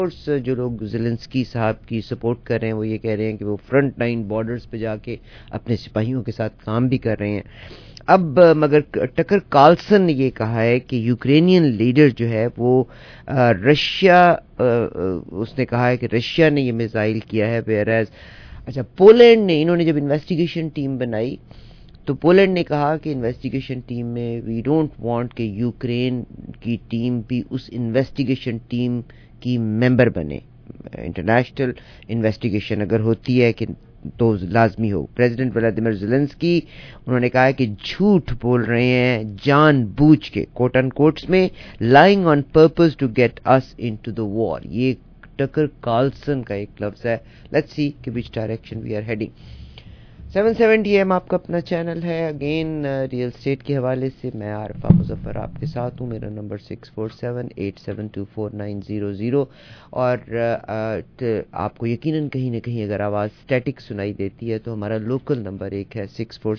जो लोग ज़ेलेंस्की साहब की सपोर्ट कर रहे हैं वो ये कह रहे हैं कि वो फ्रंट लाइन बॉर्डर्स पे जाके अपने सिपाहियों के साथ काम भी कर रहे हैं। अब मगर टकर कार्लसन ने ये कहा है कि यूक्रेनियन लीडर जो है वो रशिया, उसने कहा है कि रशिया ने ये मिसाइल किया है, वेयरएज अच्छा पोलैंड ने, इन्होंने जब इन्वेस्टिगेशन टीम बनाई तो पोलैंड ने कहा कि इन्वेस्टिगेशन टीम में वी डोंट वांट कि यूक्रेन की टीम भी उस इन्वेस्टिगेशन टीम की मेंबर बने। इंटरनेशनल इन्वेस्टिगेशन अगर होती है कि तो लाजमी हो। प्रेसिडेंट व्लादिमीर ज़ेलेंस्की उन्होंने कहा है कि झूठ बोल रहे हैं जानबूझ के, कोट एंड कोट्स में, lying on purpose to get us into the war. ये टकर कार्लसन का एक लफ्ज है। लेट्स सी कि which direction we are heading. 770 AM आपका अपना चैनल है। अगेन रियल स्टेट के हवाले से मैं आरफा मुजफ्फर आपके साथ हूँ। मेरा नंबर 6478724900 और आपको यकीनन कहीं ना कहीं अगर आवाज़ स्टैटिक सुनाई देती है तो हमारा लोकल नंबर एक है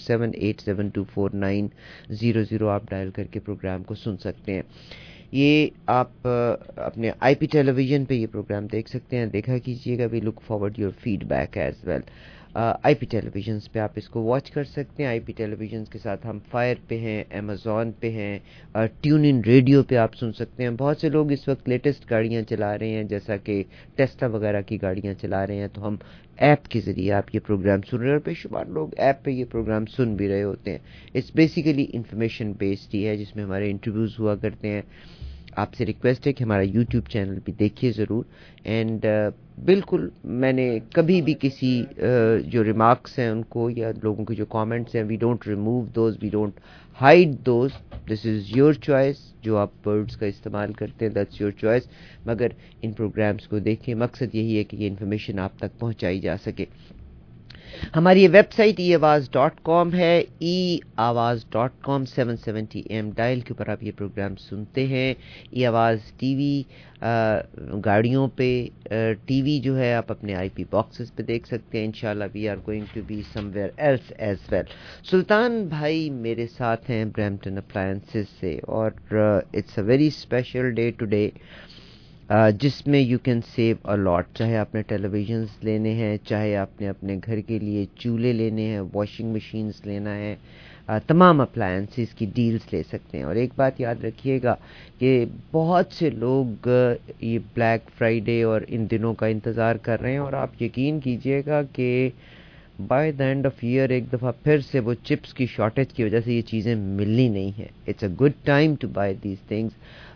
6478724900। आप डायल करके प्रोग्राम को सुन सकते हैं। ये आप अपने आईपी टेलीविज़न पे ये प्रोग्राम देख सकते हैं, देखा कीजिएगा। We look forward your feedback as well. IP television पे आप इसको वॉच कर सकते हैं। आईपी टेलीविजन के साथ हम फायर पे हैं, अमेज़ॉन पे हैं, ट्यून इन रेडियो पे आप सुन सकते हैं। बहुत से लोग इस वक्त लेटेस्ट गाड़ियां चला रहे हैं, जैसा कि टेस्ला वगैरह की गाड़ियां चला रहे हैं, तो हम ऐप के ज़रिए आप ये प्रोग्राम सुन रहे हैं और बेशुमार लोग ऐप पे ये प्रोग्राम सुन भी रहे होते हैं। इट्स बेसिकली इंफॉर्मेशन बेस्ड ही है, जिसमें हमारे इंटरव्यूज़ हुआ करते हैं। आपसे रिक्वेस्ट है कि हमारा यूट्यूब चैनल भी देखिए ज़रूर। एंड बिल्कुल मैंने कभी भी किसी जो रिमार्क्स हैं उनको या लोगों के जो कमेंट्स हैं, we don't remove those, we don't hide those, this is your choice. जो आप वर्ड्स का इस्तेमाल करते हैं दैट्स योर चॉइस, मगर इन प्रोग्राम्स को देखें। मकसद यही है कि ये इन्फॉर्मेशन आप तक पहुंचाई जा सके। हमारी ये वेबसाइट eAwaaz.com है, eAwaaz.com। 770 AM डायल के ऊपर आप ये प्रोग्राम सुनते हैं। eAwaaz टीवी, गाड़ियों पे टीवी जो है आप अपने आईपी बॉक्सेस पे देख सकते हैं। इंशाल्लाह we are going to be somewhere else as well. Sultan भाई मेरे साथ हैं ब्रैम्पटन अप्लायंसेस से, और it's a very special day today जिसमें you can save a lot. चाहे आपने टेलीविजन्स लेने हैं, चाहे आपने अपने घर के लिए चूल्हे लेने हैं, वॉशिंग मशीन्स लेना है, तमाम अप्लायंसेस की डील्स ले सकते हैं। और एक बात याद रखिएगा कि बहुत से लोग ये ब्लैक फ्राइडे और इन दिनों का इंतज़ार कर रहे हैं, और आप यकीन कीजिएगा कि by the end of year एक दफ़ा फिर से वो चिप्स की शॉर्टेज की वजह से ये चीज़ें मिलनी नहीं है। It's a good time to buy these things.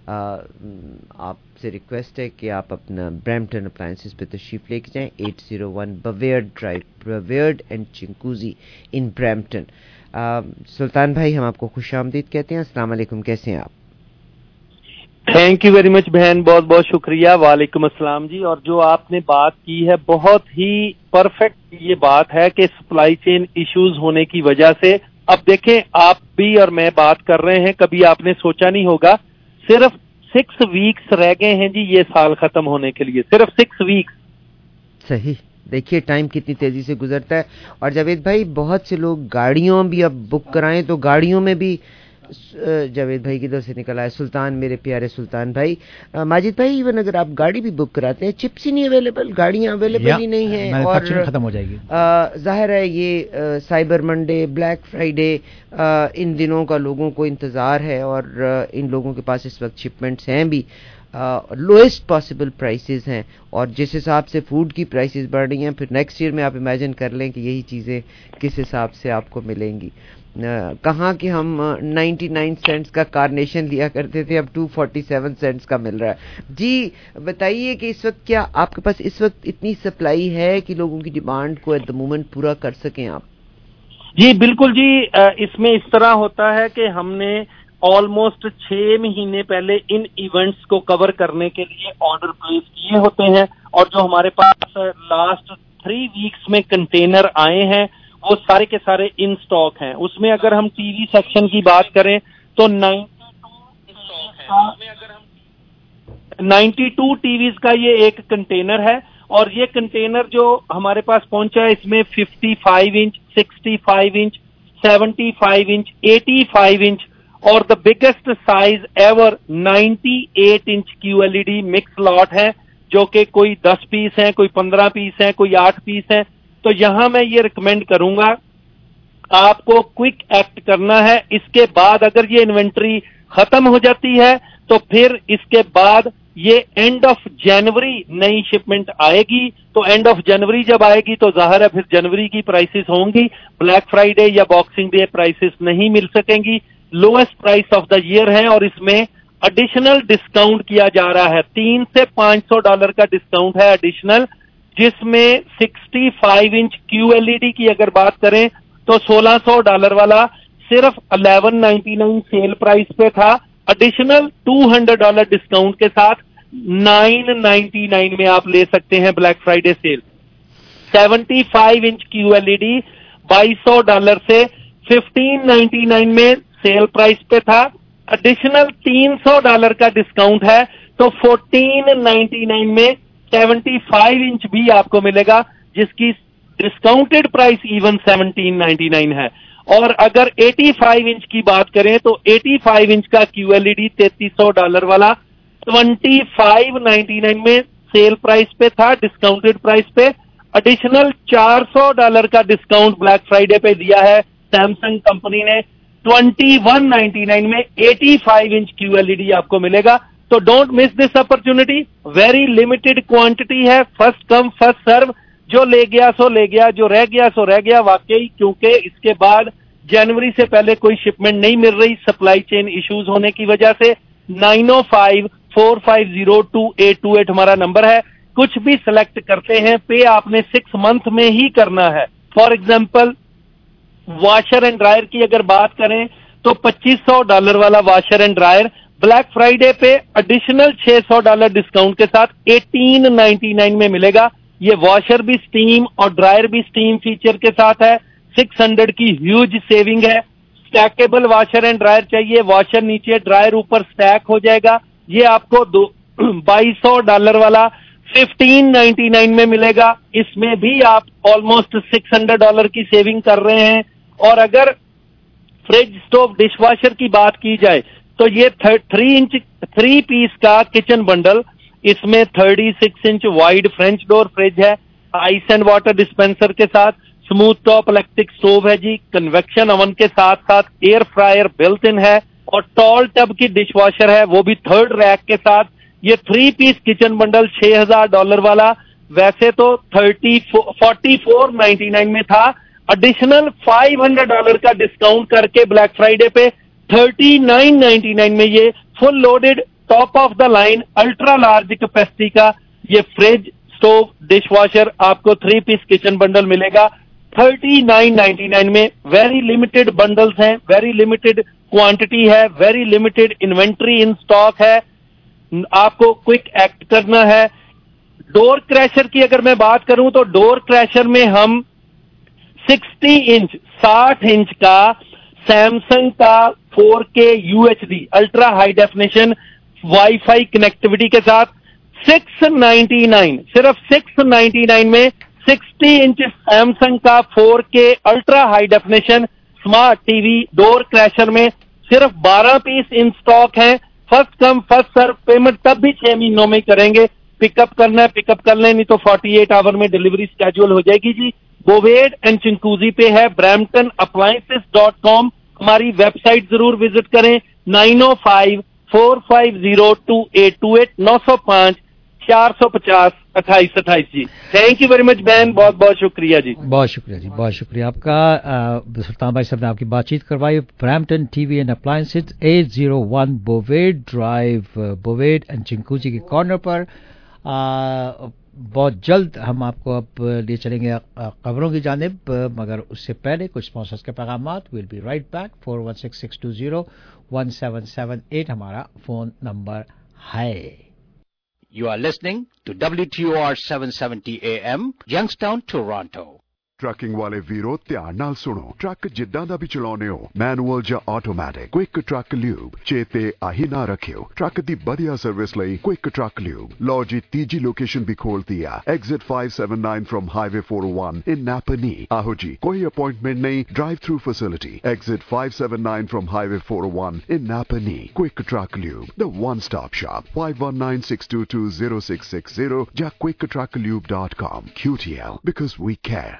आपसे रिक्वेस्ट है कि आप अपना ब्रैम्पटन अप्लायंसेस पे तशरीफ़ लेके जाएं। 801 Bovaird drive, Bovaird and Chinguacousy in Brampton. Sultan भाई हम आपको खुश आमदीद कहते हैं। अस्सलाम वालेकुम, कैसे हैं आप? थैंक यू वेरी मच बहन, बहुत बहुत शुक्रिया। वालेकुम अस्सलाम जी। और जो आपने बात की है बहुत ही परफेक्ट ये बात है कि सप्लाई चेन इश्यूज होने की वजह से, अब देखें आप भी और मैं बात कर रहे हैं, कभी आपने सोचा नहीं होगा सिर्फ 6 वीक्स रह गए हैं जी ये साल खत्म होने के लिए, सिर्फ 6 वीक्स। सही, देखिए टाइम कितनी तेजी से गुजरता है। और जावेद भाई बहुत से लोग गाड़ियों भी अब बुक कराएं तो गाड़ियों में भी जावेद भाई किधर से निकला है, सुल्तान, मेरे प्यारे सुल्तान भाई, माजिद भाई, इवन अगर आप गाड़ी भी बुक कराते हैं चिप्स ही नहीं अवेलेबल, गाड़ियां अवेलेबल ही नहीं है, और खत्म हो जाएगी। जाहिर है ये साइबर मंडे, ब्लैक फ्राइडे, इन दिनों का लोगों को इंतज़ार है, और इन लोगों के पास इस वक्त शिपमेंट्स हैं भी, लोएस्ट पॉसिबल प्राइसेस हैं, और जिस हिसाब से फूड की प्राइसेस बढ़ रही हैं, फिर नेक्स्ट ईयर में आप इमेजिन कर लें कि यही चीज़ें किस हिसाब से आपको मिलेंगी। कहाँ कि हम 99 सेंट्स का कार्नेशन लिया करते थे, अब 247 सेंट्स का मिल रहा है। जी बताइए कि इस वक्त क्या आपके पास इस वक्त इतनी सप्लाई है कि लोगों की डिमांड को एट द मोमेंट पूरा कर सकें आप? जी बिल्कुल जी। इसमें इस तरह होता है कि हमने ऑलमोस्ट 6 महीने पहले इन इवेंट्स को कवर करने के लिए ऑर्डर प्लेस किए होते हैं, और जो हमारे पास लास्ट 3 वीक्स में कंटेनर आए हैं वो सारे के सारे इन स्टॉक हैं। उसमें अगर हम टीवी सेक्शन की बात करें तो 92 टीवीज का ये एक कंटेनर है, और ये कंटेनर जो हमारे पास पहुंचा है इसमें 55 इंच, 65 इंच, 75 इंच, 85 इंच और the biggest size ever 98 inch QLED mix lot है, जो कि कोई 10 पीस हैं, कोई 15 पीस हैं, कोई 8 पीस हैं, तो यहां मैं ये रिकमेंड करूंगा आपको क्विक एक्ट करना है। इसके बाद अगर ये इन्वेंट्री खत्म हो जाती है तो फिर इसके बाद ये एंड ऑफ जनवरी नई शिपमेंट आएगी। तो एंड ऑफ जनवरी जब आएगी तो जाहिर है फिर जनवरी की प्राइसेस होंगी, ब्लैक फ्राइडे या बॉक्सिंग डे प्राइसेस नहीं मिल सकेंगी। Lowest price of the year है और इसमें एडिशनल डिस्काउंट किया जा रहा है। $300 से $500 का डिस्काउंट है एडिशनल, जिसमें 65 इंच QLED की अगर बात करें तो $1600 वाला सिर्फ $1199 सेल प्राइस पे था, एडिशनल $200 डिस्काउंट के साथ $999 में आप ले सकते हैं black Friday sale. 75 inch QLED $2200 से $1599 में सेल प्राइस पे था, एडिशनल $300 का डिस्काउंट है तो $1499 में 75 इंच भी आपको मिलेगा, जिसकी डिस्काउंटेड प्राइस इवन $1799 है। और अगर 85 इंच की बात करें तो 85 इंच का QLED $3300 वाला 2599 में सेल प्राइस पे था, डिस्काउंटेड प्राइस पे, एडिशनल $400 का डिस्काउंट ब्लैक फ्राइडे पे दिया है सैमसंग कंपनी ने। 2199 में 85 इंच QLED आपको मिलेगा। तो don't miss this opportunity, very limited quantity है, फर्स्ट कम फर्स्ट सर्व, जो ले गया सो ले गया, जो रह गया सो रह गया वाकई, क्योंकि इसके बाद जनवरी से पहले कोई शिपमेंट नहीं मिल रही सप्लाई चेन इश्यूज होने की वजह से। 9054502828 हमारा नंबर है। कुछ भी सिलेक्ट करते हैं पे आपने 6 मंथ में ही करना है। For example washer and dryer की अगर बात करें तो $2500 वाला washer and dryer black Friday पे एडिशनल $600 डिस्काउंट के साथ $1899 में मिलेगा। ये वॉशर भी स्टीम और ड्रायर भी स्टीम फीचर के साथ है। 600 की ह्यूज सेविंग है। स्टैकेबल वॉशर एंड ड्रायर चाहिए, वॉशर नीचे ड्रायर ऊपर स्टैक हो जाएगा, ये आपको $2200 वाला $1599 में मिलेगा। इसमें भी आप ऑलमोस्ट $600 की सेविंग कर रहे हैं। और अगर फ्रिज स्टोव डिशवॉशर की बात की जाए तो ये 3 पीस का किचन बंडल, इसमें 36 inch wide French door fridge है, आइस एंड वाटर डिस्पेंसर के साथ, स्मूथ टॉप इलेक्ट्रिक स्टोव है जी, कन्वेक्शन ओवन के साथ साथ एयर फ्रायर बिल्ट इन है, और टॉल टब की डिशवॉशर है वो भी 3rd रैक के साथ। ये 3 पीस किचन बंडल $6000 वाला वैसे तो 4499 में था, एडिशनल $500 का डिस्काउंट करके ब्लैक फ्राइडे पे 3999 में ये full loaded top of the line ultra large capacity का ये फ्रिज स्टोव डिशवॉशर आपको 3 पीस किचन बंडल मिलेगा 3999 में। वेरी लिमिटेड बंडल्स हैं, वेरी लिमिटेड क्वांटिटी है, very limited inventory in stock है, आपको क्विक एक्ट करना है। डोर क्रैशर की अगर मैं बात करूं तो डोर क्रैशर में हम 60 इंच का सैमसंग का 4K UHD ultra high definition wifi connectivity के साथ 699, सिर्फ 699 में 60 इंच सैमसंग का 4K ultra high definition smart TV door crasher में सिर्फ 12 पीस इन स्टॉक हैं। First come first serve, payment तब भी 6 महीनों में करेंगे। पिकअप करना है पिकअप कर लें, नहीं तो 48 आवर में डिलीवरी स्केड्यूल हो जाएगी जी। बोवेड एंड चिंकूजी पे है, bramptonappliances.com, हमारी वेबसाइट जरूर विजिट करें। 9054502828 905-450-2828 जी। थैंक यू वेरी मच बहन, बहुत बहुत शुक्रिया जी। बहुत शुक्रिया जी, बहुत शुक्रिया आपका। सुल्तान भाई साहब ने आपकी बातचीत करवाई। Brampton TV and appliances 801 Bovaird drive, Bovaird and Chinguacousy के कॉर्नर पर। बहुत जल्द हम आपको अब ले चलेंगे खबरों की जानिब, मगर उससे पहले कुछ स्पॉन्सर्स के पैगामात। Will be right back. 4166201778 हमारा फोन नंबर है। You are listening to WTOR 770 AM, Youngstown, Toronto. Trucking वाले वीरो ध्यान नाल सुनो। ट्रक जिद्दां दा भी चलाउने हो, मैनुअल या ऑटोमैटिक, क्विक ट्रक ल्यूब चेते आही ना रखियो। ट्रक दी बढ़िया सर्विस लई क्विक ट्रक ल्यूब। लो जी तीजी लोकेशन भी खोल दिया, exit 579 from highway 401 in Napanee. आहो जी, कोई अपॉइंटमेंट नहीं, drive through facility. Exit 579 from highway 401 in Napanee. Quick truck lube, the one stop shop. 5196220660 या quicktrucklube.com। QTL, because we care।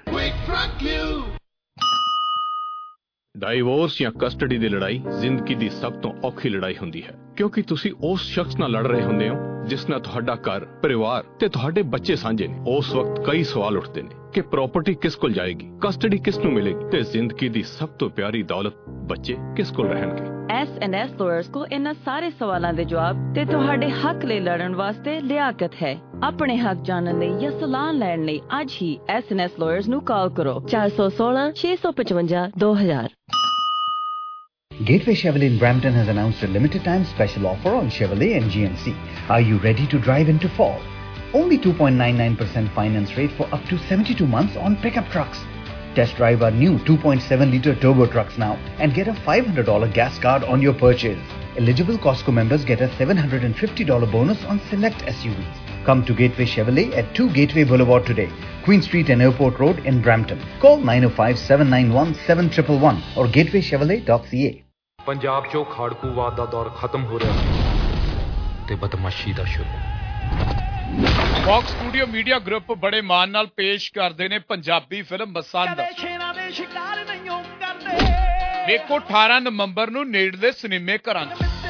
Divorce ਜਾਂ ਕਸਟਡੀ ਦੀ ਲੜਾਈ ਜ਼ਿੰਦਗੀ ਦੀ ਸਭ ਤੋਂ ਔਖੀ ਲੜਾਈ ਹੁੰਦੀ ਹੈ, ਕਿਉਂਕਿ ਤੁਸੀਂ ਉਸ ਸ਼ਖਸ ਨਾਲ ਲੜ ਰਹੇ ਹੁੰਦੇ ਹੋ ਜਿਸ ਨਾਲ ਤੁਹਾਡਾ ਘਰ, ਪਰਿਵਾਰ ਤੇ ਤੁਹਾਡੇ ਬੱਚੇ ਸਾਂਝੇ ਨੇ। ਉਸ ਵਕਤ ਕਈ ਸਵਾਲ ਉੱਠਦੇ ਨੇ ਕਿ ਪ੍ਰਾਪਰਟੀ ਕਿਸ ਕੋਲ ਜਾਏਗੀ, ਕਸਟਡੀ ਕਿਸ ਨੂੰ ਮਿਲੇਗੀ ਤੇ ਜ਼ਿੰਦਗੀ ਦੀ ਸਭ ਤੋਂ ਪਿਆਰੀ ਦੌਲਤ ਬੱਚੇ ਕਿਸ ਕੋਲ ਰਹਿਣਗੇ। S&S lawyers को इन्हां सारे सवालों के जवाब ते तुहाडे हक ले लड़न वास्ते लियाकत है। अपने हक जानने लई या सलाह लैण लई आज ही S&S lawyers ਨੂੰ ਕਾਲ ਕਰੋ 416 655 2000। Gateway Chevrolet in Brampton has announced a limited time special offer on Chevrolet and GMC. Are you ready to drive into fall? Only 2.99% finance rate for up to 72 months on pickup trucks. Test drive our new 2.7-liter turbo trucks now and get a $500 gas card on your purchase. Eligible Costco members get a $750 bonus on select SUVs. Come to Gateway Chevrolet at 2 Gateway Boulevard today, Queen Street and Airport Road in Brampton. Call 905-791-7111 or gatewaychevrolet.ca. Punjab 'ਚੋਂ ਖਾੜਕੂਵਾਦ ਦਾ ਦੌਰ ਖਤਮ ਹੋ ਰਿਹਾ ਤੇ ਬਦਮਾਸ਼ੀ ਦਾ ਸ਼ੁਰੂ। Fox studio media group ਬੜੇ ਮਾਣ ਨਾਲ ਪੇਸ਼ ਕਰਦੇ ਨੇ ਪੰਜਾਬੀ ਫਿਲਮ ਮਸੰਦ। ਵੇਖੋ 18 ਨਵੰਬਰ ਨੂੰ ਨੇੜਲੇ ਸਿਨੇਮੇ ਘਰਾਂ 'ਚ।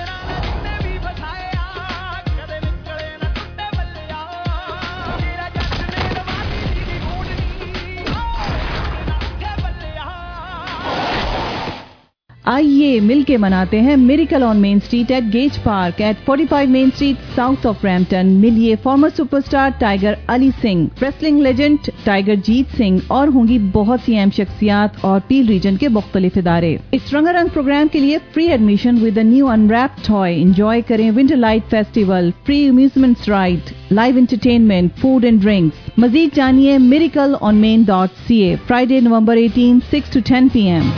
आइए मिलके मनाते हैं miracle on main street at Gage Park at 45 main street south of Brampton. मिलिए former superstar Tiger Ali Singh, wrestling legend Tiger Jeet Singh और होंगी बहुत सी अहम शख्सियात और पील रीजन के मुख्तलिफ इदारे। इस रंगारंग प्रोग्राम के लिए free admission with a new unwrapped toy. Enjoy करें winter light festival, free amusements ride, live entertainment, food and drinks. मजीद जानिए miracleonmain.ca। Friday November 18 6 to 10 PM।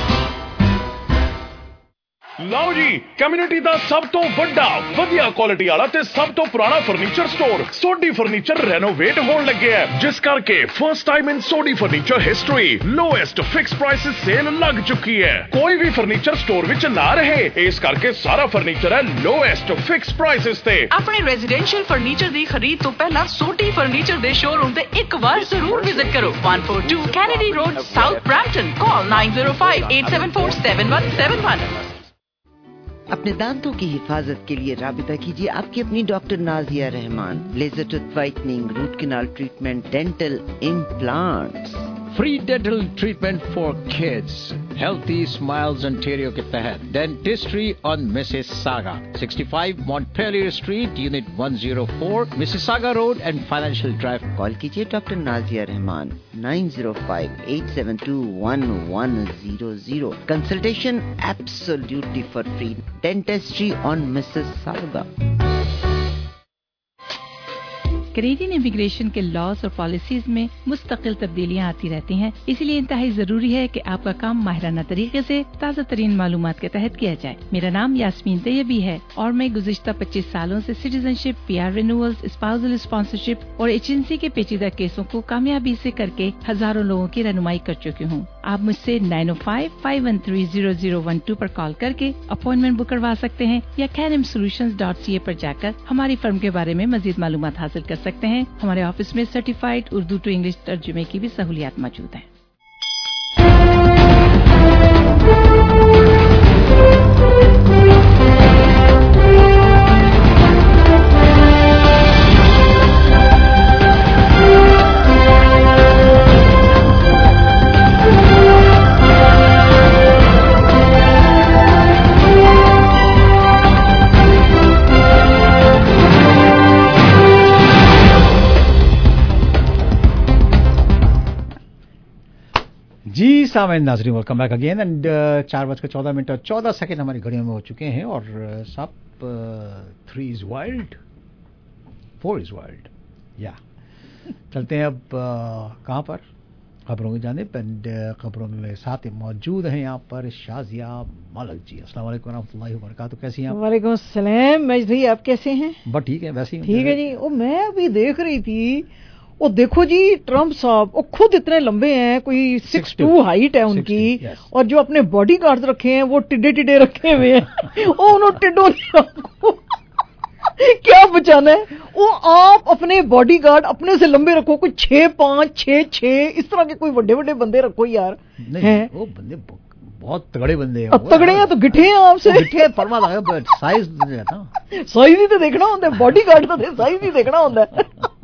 ਲਓ ਜੀ, ਕਮਿਊਨਿਟੀ ਦਾ ਸਭ ਤੋਂ ਵੱਡਾ, ਵਧੀਆ ਕੁਆਲਿਟੀ ਵਾਲਾ ਤੇ ਸਭ ਤੋਂ ਪੁਰਾਣਾ furniture store Sodhi furniture renovate ਹੋਣ ਲੱਗਿਆ ਹੈ, ਜਿਸ ਕਰਕੇ first time in Sodhi furniture history lowest fix prices sale ਲੱਗ ਚੁੱਕੀ ਹੈ। ਕੋਈ ਵੀ ਫਰਨੀਚਰ ਸਟੋਰ ਵਿੱਚ ਨਾ ਰਹੇ, ਇਸ ਕਰਕੇ ਸਾਰਾ ਫਰਨੀਚਰ ਹੈ ਲੋਐਸਟ ਫਿਕਸ ਪ੍ਰਾਈਸਿਸ ਤੇ। ਆਪਣੇ ਰੈਜ਼ੀਡੈਂਸ਼ੀਅਲ ਫਰਨੀਚਰ ਦੀ ਖਰੀਦ ਤੋਂ ਪਹਿਲਾਂ ਸੋਢੀ ਫਰਨੀਚਰ ਦੇ ਸ਼ੋਰੂਮ ਤੇ ਇੱਕ ਵਾਰ ਜ਼ਰੂਰ ਵਿਜ਼ਿਟ ਕਰੋ। 142 Kennedy road, south Brampton. Call 9058747171। अपने दांतों की हिफाजत के लिए राबिता कीजिए आपकी अपनी doctor Nazia Rahman. Laser tooth whitening, root canal treatment, dental implants, free dental treatment for kids, healthy smiles Ontario के तहत dentistry on Mississauga, 65 Montpellier street, unit 104, Mississauga road and financial drive. Call कीजिए doctor Nazia Rahman 905-872-1100। Consultation absolutely for free. Dentistry on Mississauga. Canadian immigration के laws और policies में मुस्तकिल तब्दीलियां आती रहती हैं, इसलिए इंतहाई जरूरी है कि आपका काम माहिराना तरीके से ताज़ा तरीन मालूमात के तहत किया जाए। मेरा नाम यास्मीन तैयबी है और मैं गुज़िश्ता 25 सालों से citizenship, PR renewals, spousal sponsorship और एजेंसी के पेचीदा केसों को कामयाबी से करके हजारों लोगों की रहनुमाई कर चुकी हूँ। आप मुझसे 905-513-0012 पर कॉल करके अपॉइंटमेंट बुक करवा सकते हैं या canimsolutions.ca पर जाकर हमारी फर्म के बारे में मजीद मालूमात हासिल कर सकते हैं। हमारे ऑफिस में सर्टिफाइड उर्दू टू इंग्लिश तर्जुमे की भी सहूलियात मौजूद हैं। जी सामईन नाज़रीन, वेलकम बैक अगेन एंड 4:14 और 14 हमारी घड़ियों में हो चुके हैं और साहब 3 इज वाइल्ड 4 इज वाइल्ड या चलते हैं अब कहाँ पर खबरों की जानिब। एंड खबरों में साथ ही मौजूद हैं यहाँ पर शाजिया मालिक जी। अस्सलाम वालेकुम रहमतुल्लाहि व बरकातहू। कैसी हैं आप? वालेकुम अस्सलाम मजिद भाई, आप कैसे हैं? बस ठीक है, वैसे ही ठीक है जी। वो मैं अभी देख रही थी, वो देखो जी ट्रम्प साहब वो खुद इतने लंबे हैं, कोई 6'2" हाइट है उनकी, और जो अपने बॉडी गार्ड रखे हैं वो टिड्डे टिड्डे रखे हुए हैं। वो उन्होंने टिड्डों ने क्या बचाना है? वो आप अपने बॉडी गार्ड अपने से लंबे रखो, कोई 6'5", 6'6", इस तरह के कोई बड़े बड़े बंदे रखो यार। हैं वो बंदे बहुत तगड़े बंदे हैं। तगड़े हैं तो गिठे हैं आपसे, गिठे परवा लगा, साइज साइज ही तो देखना होता है, बॉडी गार्ड तो साइज ही देखना होता है।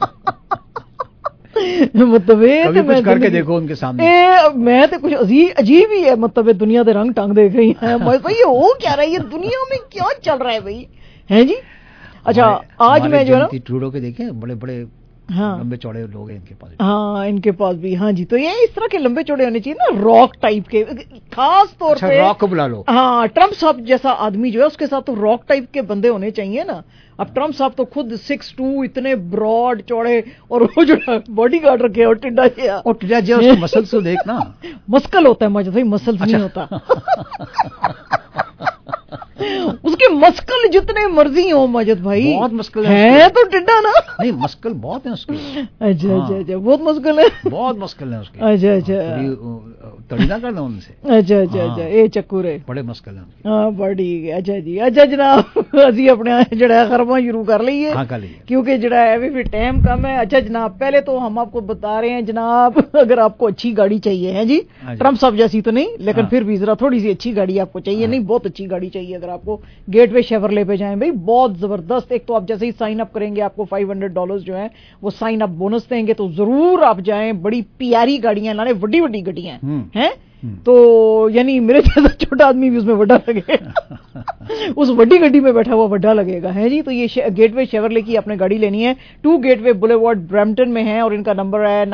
मतलब कभी कुछ करके देखो उनके सामने। मैं तो कुछ अजीब ही है, मतलब दुनिया के रंग टंग देख रही है भाई। ये हो क्या रहा है, ये दुनिया में क्या चल रहा है भाई, है जी? अच्छा आज मैं जो ना ट्रूडो के देखे बड़े बड़े लंबे चौड़े लोग हैं इनके पास। हाँ इनके पास भी। हाँ जी, तो ये इस तरह के लंबे चौड़े होने चाहिए ना, रॉक टाइप के खास तौर पे। रॉक को बुला लो। हाँ, ट्रम्प साहब जैसा आदमी जो है उसके साथ तो रॉक टाइप के बंदे होने चाहिए ना। अब ट्रम्प साहब तो खुद 6'2", इतने ब्रॉड चौड़े, और वो जो बॉडी गार्ड रखे और टिड्डा जिया, और टिड्डा जिया उसके मसल्स को देखना। मस्कल होता है मजद भाई, मसल्स नहीं होता। उसके मस्कल जितने मर्जी हो मजद भाई, बहुत मस्कल है तो टिड्डा ना। नहीं मस्कल बहुत है उसके। अच्छा अच्छा अच्छा, बहुत मस्कल है, बहुत मस्कल है उसके। अच्छा अच्छा, तड़ी ना करना उनसे। अच्छा अच्छा अच्छा, ये चक्कूरे बड़े मस्कल है। हाँ बड़ी। अच्छा जी, अच्छा जनाब असी अपने जड़ा खरबा शुरू कर लीए, क्योंकि जड़ा है भी फिर टाइम कम है। अच्छा जनाब, पहले तो हम आपको बता रहे हैं जनाब, अगर आपको अच्छी गाड़ी चाहिए है जी, ट्रम्प साहब जैसी तो नहीं, लेकिन फिर भी जरा थोड़ी सी अच्छी गाड़ी आपको चाहिए, नहीं बहुत अच्छी गाड़ी चाहिए अगर आपको, गेटवे शेवरले पे जाएं भाई, बहुत जबरदस्त। एक तो आप जैसे ही साइन अप करेंगे आपको $500 जो है वो साइन अप बोनस देंगे, तो जरूर आप जाएं। बड़ी प्यारी गाड़ियां लाने, बड़ी बड़ी गाड़ियां हैं, तो यानी मेरे जैसा छोटा आदमी भी उसमें बड़ा लगेगा। उस बड़ी गाड़ी में बैठा हुआ बड़ा लगेगा, है जी। तो ये गेटवे शेवरले की आपने गाड़ी लेनी है, 2 गेटवे बुलेवार्ड ब्रैम्पटन में है, और इनका नंबर है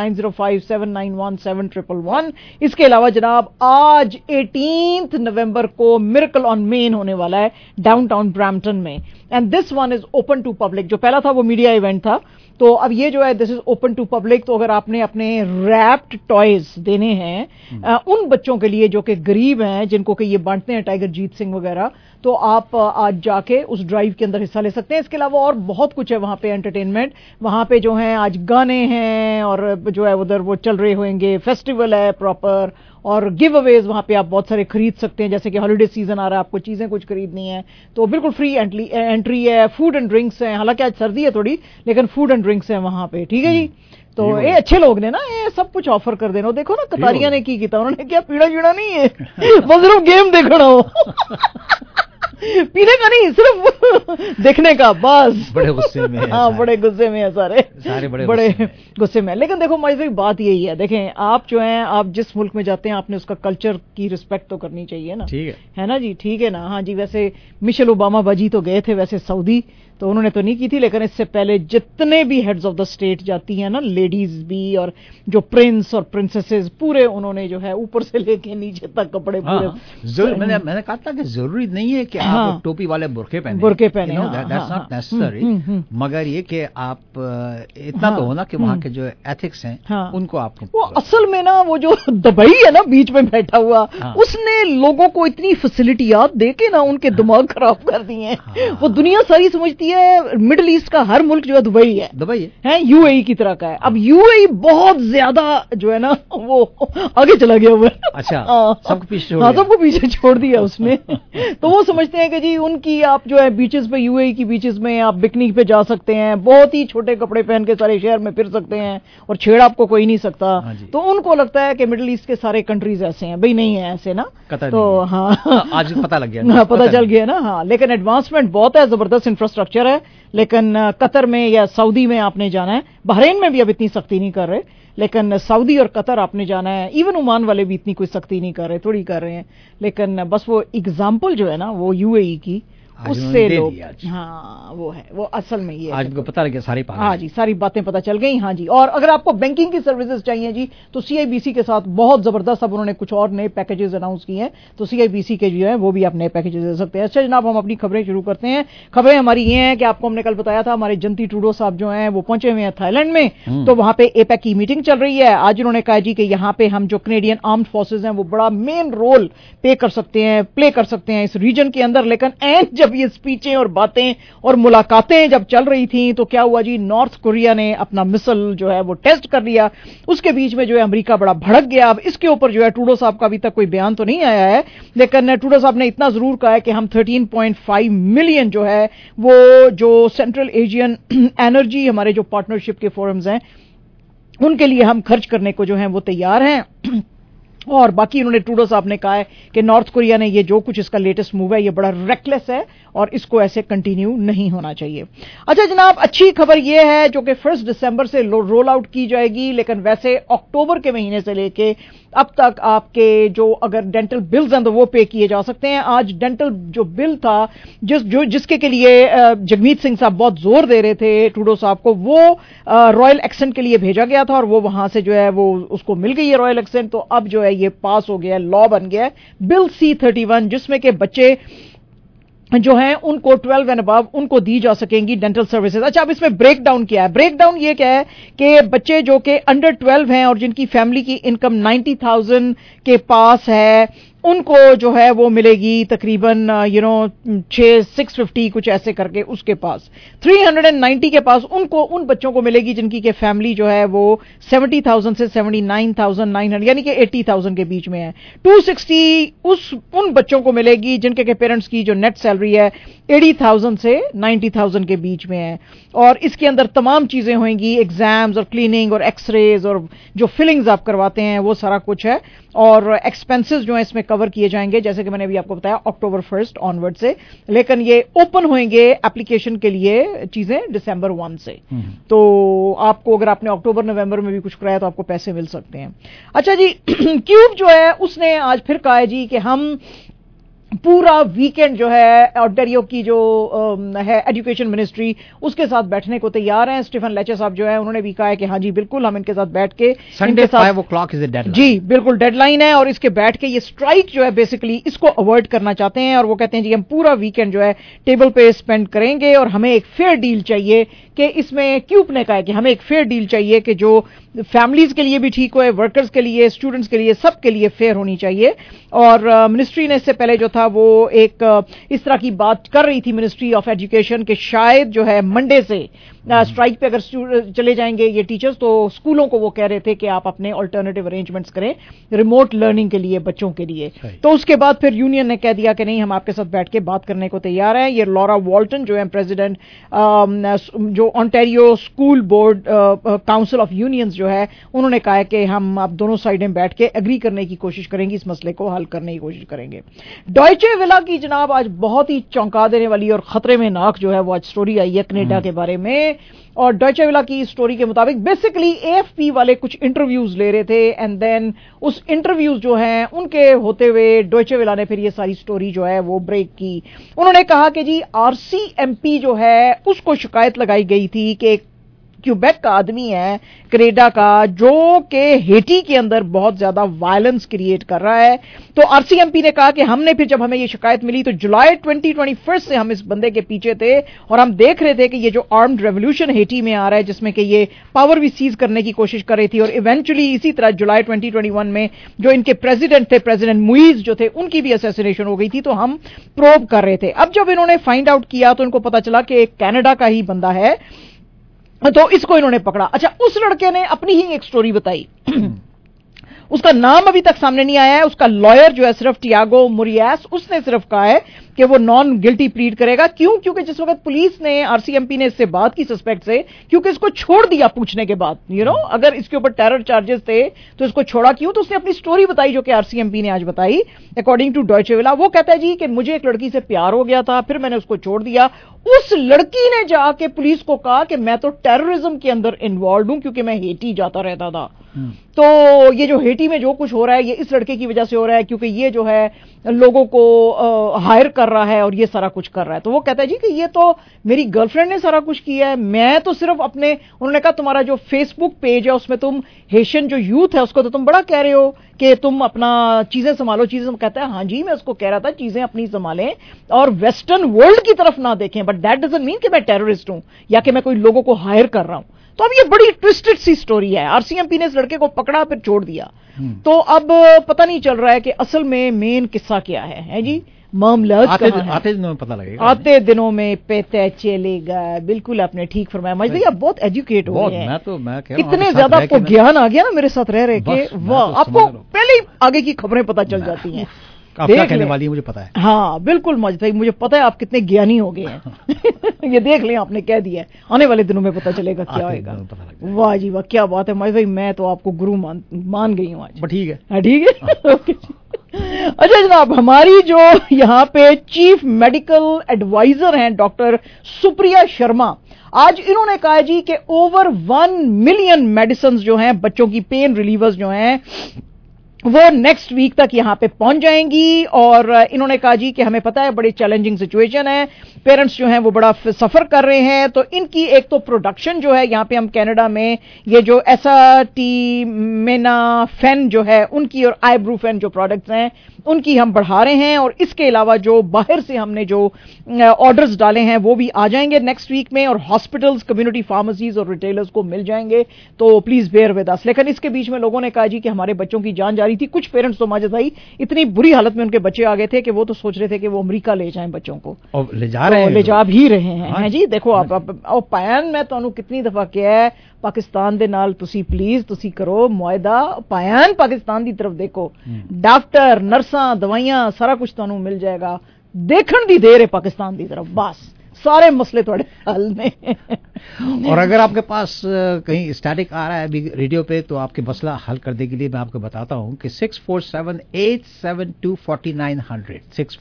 9057917111। इसके अलावा जनाब आज 18 नवंबर को मिरेकल ऑन मेन होने वाला है डाउनटाउन ब्रैम्पटन में, and this one is open to public. जो पहला था वो मीडिया इवेंट था, तो अब ये जो है this is open to public. तो अगर आपने अपने रैप्ड टॉयज देने हैं उन बच्चों के लिए जो कि गरीब हैं, जिनको कि ये बांटते हैं टाइगर जीत सिंह वगैरह, तो आप आज जाके उस ड्राइव के अंदर हिस्सा ले सकते हैं। इसके अलावा और बहुत कुछ है वहां पे, एंटरटेनमेंट वहां पे जो है, आज गाने हैं, और जो है उधर वो चल रहे होंगे, फेस्टिवल है प्रॉपर, और गिव अवेज वहां पे आप बहुत सारे खरीद सकते हैं, जैसे कि हॉलिडे सीजन आ रहा है, आपको चीजें कुछ खरीदनी है तो बिल्कुल फ्री एंट्री है। फूड एंड ड्रिंक्स हैं, हालांकि आज सर्दी है थोड़ी, लेकिन फूड एंड ड्रिंक्स हैं वहां पे, ठीक है जी। तो ये अच्छे लोग ने ना, ये सब कुछ ऑफर कर देना। देखो ना कतारिया ने की किया, उन्होंने क्या पीड़ा कीड़ा नहीं है, बस सिर्फ गेम देखना हो, पीने का नहीं, सिर्फ देखने का, बस। बड़े गुस्से में। हाँ बड़े गुस्से में है सारे बड़े गुस्से में। लेकिन देखो मजबूरी बात यही है, देखें आप जो हैं, आप जिस मुल्क में जाते हैं आपने उसका कल्चर की रिस्पेक्ट तो करनी चाहिए ना, ठीक है ना जी, ठीक है ना। हाँ जी, वैसे मिशेल ओबामा बाजी तो गए थे वैसे सऊदी, तो उन्होंने तो नहीं की थी, लेकिन इससे पहले जितने भी हेड्स ऑफ द स्टेट जाती हैं ना, लेडीज भी, और जो प्रिंस और प्रिंसेसेस पूरे, उन्होंने जो है ऊपर से लेके नीचे तक कपड़े पूरे। मैंने कहा था कि जरूरी नहीं है कि आप टोपी वाले बुरके पहने, दैट्स नॉट नेसेसरी, मगर ये कि आप इतना तो होना कि वहाँ के जो एथिक्स हैं उनको आपको, वो असल में ना वो जो दुबई है ना बीच में बैठा हुआ, उसने लोगों को इतनी फैसिलिटियां दे के ना उनके दिमाग खराब कर दिए हैं। वो दुनिया सारी समझती है मिडिल ईस्ट का हर मुल्क जो है दुबई है, यूएई की तरह का है। अब यूएई बहुत ज्यादा जो है ना वो आगे चला गया हुआ है। अच्छा, सबको पीछे छोड़ दिया उसने। तो वो समझते हैं कि जी उनकी आप जो है बीचेस पे, यूएई की बीचेस में आप पिकनिक पे जा सकते हैं, बहुत ही छोटे कपड़े पहन के सारे शहर में फिर सकते हैं, और छेड़ आपको कोई नहीं सकता। तो उनको लगता है कि मिडिल ईस्ट के सारे कंट्रीज ऐसे हैं, भाई नहीं है ऐसे ना। तो हाँ आज पता लग गया, पता चल गया ना। हाँ, लेकिन एडवांसमेंट बहुत है, जबरदस्त इंफ्रास्ट्रक्चर है। लेकिन कतर में या सऊदी में आपने जाना है, बहरीन में भी अब इतनी सख्ती नहीं कर रहे, लेकिन सऊदी और कतर आपने जाना है। इवन ओमान वाले भी इतनी कोई सख्ती नहीं कर रहे, थोड़ी कर रहे हैं, लेकिन बस वो एग्जाम्पल जो है ना वो यूएई की, उससे लोग, हाँ वो है, वो असल में ये आज उनको पता लग गया सारी बातें। हाँ जी, सारी बातें पता चल गई। हाँ जी, और अगर आपको बैंकिंग की सर्विसेज चाहिए जी तो CIBC के साथ बहुत जबरदस्त अब उन्होंने कुछ और नए पैकेजेस अनाउंस किए हैं, तो CIBC के जो है वो भी आप नए पैकेजेस दे सकते हैं। अच्छा जनाब, हम अपनी खबरें शुरू करते हैं। खबरें हमारी ये हैं कि आपको हमने कल बताया था हमारे जंती ट्रूडो साहब जो हैं वो पहुंचे हुए हैं थाईलैंड में, तो वहां पे APEC की मीटिंग चल रही है। आज उन्होंने कहा जी कि यहाँ पे हम जो कनेडियन आर्म्ड फोर्सेज हैं वो बड़ा मेन रोल प्ले कर सकते हैं इस रीजन के अंदर। लेकिन जब ये स्पीचें और बातें और मुलाकातें जब चल रही थी तो क्या हुआ जी, नॉर्थ कोरिया ने अपना मिसाइल जो है वो टेस्ट कर लिया, उसके बीच में जो है अमेरिका बड़ा भड़क गया। अब इसके ऊपर जो है ट्रूडो साहब का अभी तक कोई बयान तो नहीं आया है, लेकिन ट्रूडो साहब ने इतना जरूर कहा है कि हम 13.5 मिलियन जो है वो जो सेंट्रल एशियन एनर्जी हमारे जो पार्टनरशिप के फोरम्स हैं उनके लिए हम खर्च करने को जो है वो तैयार हैं। और बाकी उन्होंने ट्रूडो साहब ने कहा है कि नॉर्थ कोरिया ने ये जो कुछ इसका लेटेस्ट मूव है ये बड़ा रेकलेस है और इसको ऐसे कंटिन्यू नहीं होना चाहिए। अच्छा जनाब, अच्छी खबर ये है जो कि 1 दिसंबर से रोल आउट की जाएगी, लेकिन वैसे अक्टूबर के महीने से लेके अब तक आपके जो अगर डेंटल बिल्स हैं तो वो पे किए जा सकते हैं। आज डेंटल जो बिल था जिसके के लिए जगमीत सिंह साहब बहुत जोर दे रहे थे ट्रूडो साहब को, वो रॉयल एक्सेंट के लिए भेजा गया था और वो वहां से जो है वो उसको मिल गई है रॉयल एक्सेंट, तो अब जो है ये पास हो गया है, लॉ बन गया है बिल C31, जिसमें के बच्चे जो हैं उनको 12 एंड अबव उनको दी जा सकेंगी डेंटल सर्विसेज। अच्छा, अब इसमें ब्रेक डाउन क्या है? ब्रेक डाउन ये क्या है कि बच्चे जो कि अंडर 12 हैं और जिनकी फैमिली की इनकम 90,000 के पास है उनको जो है वो मिलेगी तकरीबन 650 कुछ ऐसे करके, उसके पास 390 के पास उनको उन बच्चों को मिलेगी जिनकी के फैमिली जो है वो 70,000 से 79,900 यानी कि 80,000 के बीच में है। 260 उन बच्चों को मिलेगी जिनके के पेरेंट्स की जो नेट सैलरी है 80,000 से 90,000 के बीच में है। और इसके अंदर तमाम चीजें होंगी, एग्जाम्स और क्लीनिंग और एक्सरेज और जो फिलिंग्स आप करवाते हैं वो सारा कुछ है, और एक्सपेंसेस जो है इसमें कवर किए जाएंगे जैसे कि मैंने अभी आपको बताया अक्टूबर 1 ऑनवर्ड से, लेकिन ये ओपन होंगे एप्लीकेशन के लिए चीजें दिसंबर 1 से। तो आपको अगर आपने अक्टूबर नवंबर में भी कुछ कराया तो आपको पैसे मिल सकते हैं। अच्छा जी, क्यूब जो है उसने आज फिर कहा है जी कि हम पूरा वीकेंड जो है ऑन्टारियो की जो है एजुकेशन मिनिस्ट्री उसके साथ बैठने को तैयार हैं। स्टीफन लेचर साहब जो है उन्होंने भी कहा है कि हाँ जी बिल्कुल हम इनके साथ बैठ के Sunday 5 o'clock is the deadline. जी बिल्कुल डेडलाइन है और इसके बैठ के ये स्ट्राइक जो है बेसिकली इसको अवॉइड करना चाहते हैं और वो कहते हैं जी हम पूरा वीकेंड जो है टेबल पे स्पेंड करेंगे और हमें एक फेयर डील चाहिए कि इसमें क्यूब ने कहा है कि हमें एक फेयर डील चाहिए कि जो फैमिलीज के लिए भी ठीक हो, वर्कर्स के लिए, स्टूडेंट्स के लिए, सबके लिए फेयर होनी चाहिए। और मिनिस्ट्री ने इससे पहले जो था वो एक इस तरह की बात कर रही थी मिनिस्ट्री ऑफ एजुकेशन के शायद जो है मंडे से स्ट्राइक पे अगर चले जाएंगे ये टीचर्स तो स्कूलों को वो कह रहे थे कि आप अपने अल्टरनेटिव अरेंजमेंट्स करें रिमोट लर्निंग के लिए बच्चों के लिए। तो उसके बाद फिर यूनियन ने कह दिया कि नहीं हम आपके साथ बैठ के बात करने को तैयार हैं। ये लॉरा वॉल्टन जो है प्रेसिडेंट जो Ontario school board council of unions जो है उन्होंने कहा है कि हम आप दोनों साइडें बैठ के एग्री करने की कोशिश करेंगे, इस मसले को हल करने की कोशिश करेंगे। डॉयचे वेला की जनाब आज बहुत ही चौंका देने वाली और खतरे में नाक जो है वो आज स्टोरी आई है कनाडा के बारे में। और डॉयचे वेला की स्टोरी के मुताबिक बेसिकली AFP वाले कुछ इंटरव्यूज ले रहे थे एंड देन उस इंटरव्यूज जो हैं उनके होते हुए डॉयचे वेला ने फिर ये सारी स्टोरी जो है वो ब्रेक की। उन्होंने कहा कि जी RCMP जो है उसको शिकायत लगाई गई थी कि क्यूबेक का आदमी है कनाडा का जो कि हेटी के अंदर बहुत ज्यादा वायलेंस क्रिएट कर रहा है। तो RCMP ने कहा कि हमने फिर जब हमें ये शिकायत मिली तो जुलाई 2021 से हम इस बंदे के पीछे थे और हम देख रहे थे कि ये जो आर्म्ड रेवोल्यूशन हेटी में आ रहा है जिसमें कि ये पावर भी सीज करने की कोशिश कर रही थी और इवेंचुअली इसी तरह जुलाई 2021 में जो इनके प्रेसिडेंट थे प्रेसिडेंट मुइज जो थे उनकी भी असैसिनेशन हो गई थी, तो हम प्रोब कर रहे थे। अब जब इन्होंने फाइंड आउट किया तो इनको पता चला कि एक कनाडा का ही बंदा है तो इसको इन्होंने पकड़ा। अच्छा, उस लड़के ने अपनी ही एक स्टोरी बताई उसका नाम अभी तक सामने नहीं आया है। उसका लॉयर जो है सिर्फ टियागो मुरियास उसने सिर्फ कहा है कि वो नॉन गिल्टी प्लीड करेगा। क्यों? क्योंकि जिस वक्त पुलिस ने RCMP ने इससे बात की सस्पेक्ट से, क्योंकि इसको छोड़ दिया पूछने के बाद अगर इसके ऊपर टेरर चार्जेस थे तो इसको छोड़ा क्यों? तो उसने अपनी स्टोरी बताई जो कि RCMP ने आज बताई अकॉर्डिंग टू डॉयचे वेला। वो कहता है जी कि मुझे एक लड़की से प्यार हो गया था, फिर मैंने उसको छोड़ दिया। उस लड़की ने जाके पुलिस को कहा कि मैं तो टेररिज्म के अंदर इन्वॉल्व हूं क्योंकि मैं हेटी जाता रहता था। तो ये जो हेटी में जो कुछ हो रहा है ये इस लड़के की वजह से हो रहा है, क्योंकि ये जो है लोगों को हायर कर रहा है और ये सारा कुछ कर रहा है। तो वो कहता है जी कि ये तो मेरी गर्लफ्रेंड ने सारा कुछ किया है, मैं तो सिर्फ अपने, उन्होंने कहा तुम्हारा जो फेसबुक पेज है उसमें तुम हेशियन जो यूथ है उसको तो तुम बड़ा कह रहे हो कि तुम अपना चीजें संभालो, चीजें, कहता है हाँ जी मैं उसको कह रहा था चीजें अपनी संभालें और वेस्टर्न वर्ल्ड की तरफ ना देखें, बट दैट डजंट मीन कि मैं टेररिस्ट हूं या कि मैं कोई लोगों को हायर कर रहा हूं। तो अब ये बड़ी ट्विस्टेड सी स्टोरी है। आरसीएमपी ने इस लड़के को पकड़ा फिर छोड़ दिया, तो अब पता नहीं चल रहा है कि असल में मेन किस्सा क्या है जी, मामला आते दिनों में पता लगेगा, आते दिनों में पता चलेगा। बिल्कुल आपने ठीक फरमाया मज भैया, बहुत एजुकेट हो गए हैं, मैं इतने ज्यादा आपको ज्ञान आ गया ना मेरे साथ रह के, वाह, आपको पहले ही आगे की खबरें पता चल जाती हैं। आप क्या कहने वाली है मुझे पता है। हाँ बिल्कुल मज भाई, मुझे पता है आप कितने ज्ञानी हो गए हैं। ये देख लें आपने कह दिया है, आने वाले दिनों में पता चलेगा क्या होगा। वाह जी वाह, क्या बात है मज भाई, मैं तो आपको गुरु मान गई हूँ आज। ठीक है, हाँ ठीक है। अच्छा जनाब, हमारी जो यहाँ पे चीफ मेडिकल एडवाइजर हैं डॉक्टर सुप्रिया शर्मा, आज इन्होंने कहा है जी कि ओवर 1 मिलियन मेडिसिन जो हैं, बच्चों की पेन रिलीवर्स जो हैं, वो नेक्स्ट वीक तक यहां पे पहुंच जाएंगी। और इन्होंने कहा जी कि हमें पता है बड़ी चैलेंजिंग सिचुएशन है, पेरेंट्स जो हैं वो बड़ा सफर कर रहे हैं, तो इनकी एक तो प्रोडक्शन जो है यहाँ पे हम कनाडा में ये जो एसाटीमेनाफेन जो है उनकी और आइब्रूफेन जो प्रोडक्ट्स हैं उनकी हम बढ़ा रहे हैं, और इसके अलावा जो बाहर से हमने जो ऑर्डर्स डाले हैं वो भी आ जाएंगे नेक्स्ट वीक में, और हॉस्पिटल्स, कम्युनिटी फार्मेसीज और रिटेलर्स को मिल जाएंगे। तो प्लीज बेयर विद अस। लेकिन इसके बीच में लोगों ने कहा जी कि हमारे बच्चों की जान जा रही थी। कुछ पेरेंट्स तो माजिद भाई इतनी बुरी हालत में उनके बच्चे आ गए थे कि वो तो सोच रहे थे कि वो अमेरिका ले जाएं बच्चों को, और ले जा रहे हैं, ले जा भी रहे हैं जी। देखो आप पायन मैं तो कितनी दफा किया है, पाकिस्तान दे नाल तुसी प्लीज तुसी करो मुआहदा, पायन पाकिस्तान की तरफ देखो, डॉक्टर, नर्सां, दवाइयां सारा कुछ तुहानू मिल जाएगा, देखण दी देर है पाकिस्तान की तरफ, बस सारे मसले थोड़े हल में। और अगर आपके पास कहीं स्टैटिक आ रहा है अभी रेडियो पे, तो आपके मसला हल करने के लिए मैं आपको बताता हूं कि 647-872-4900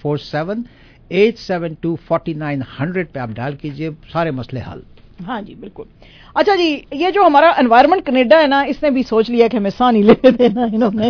647-872-4900 पे आप डायल कीजिए, सारे मसले हल। हाँ जी बिल्कुल। अच्छा जी, ये जो हमारा एनवायरनमेंट कनाडा है ना, इसने भी सोच लिया कि हमें सा नहीं लेने देना इन्होंने।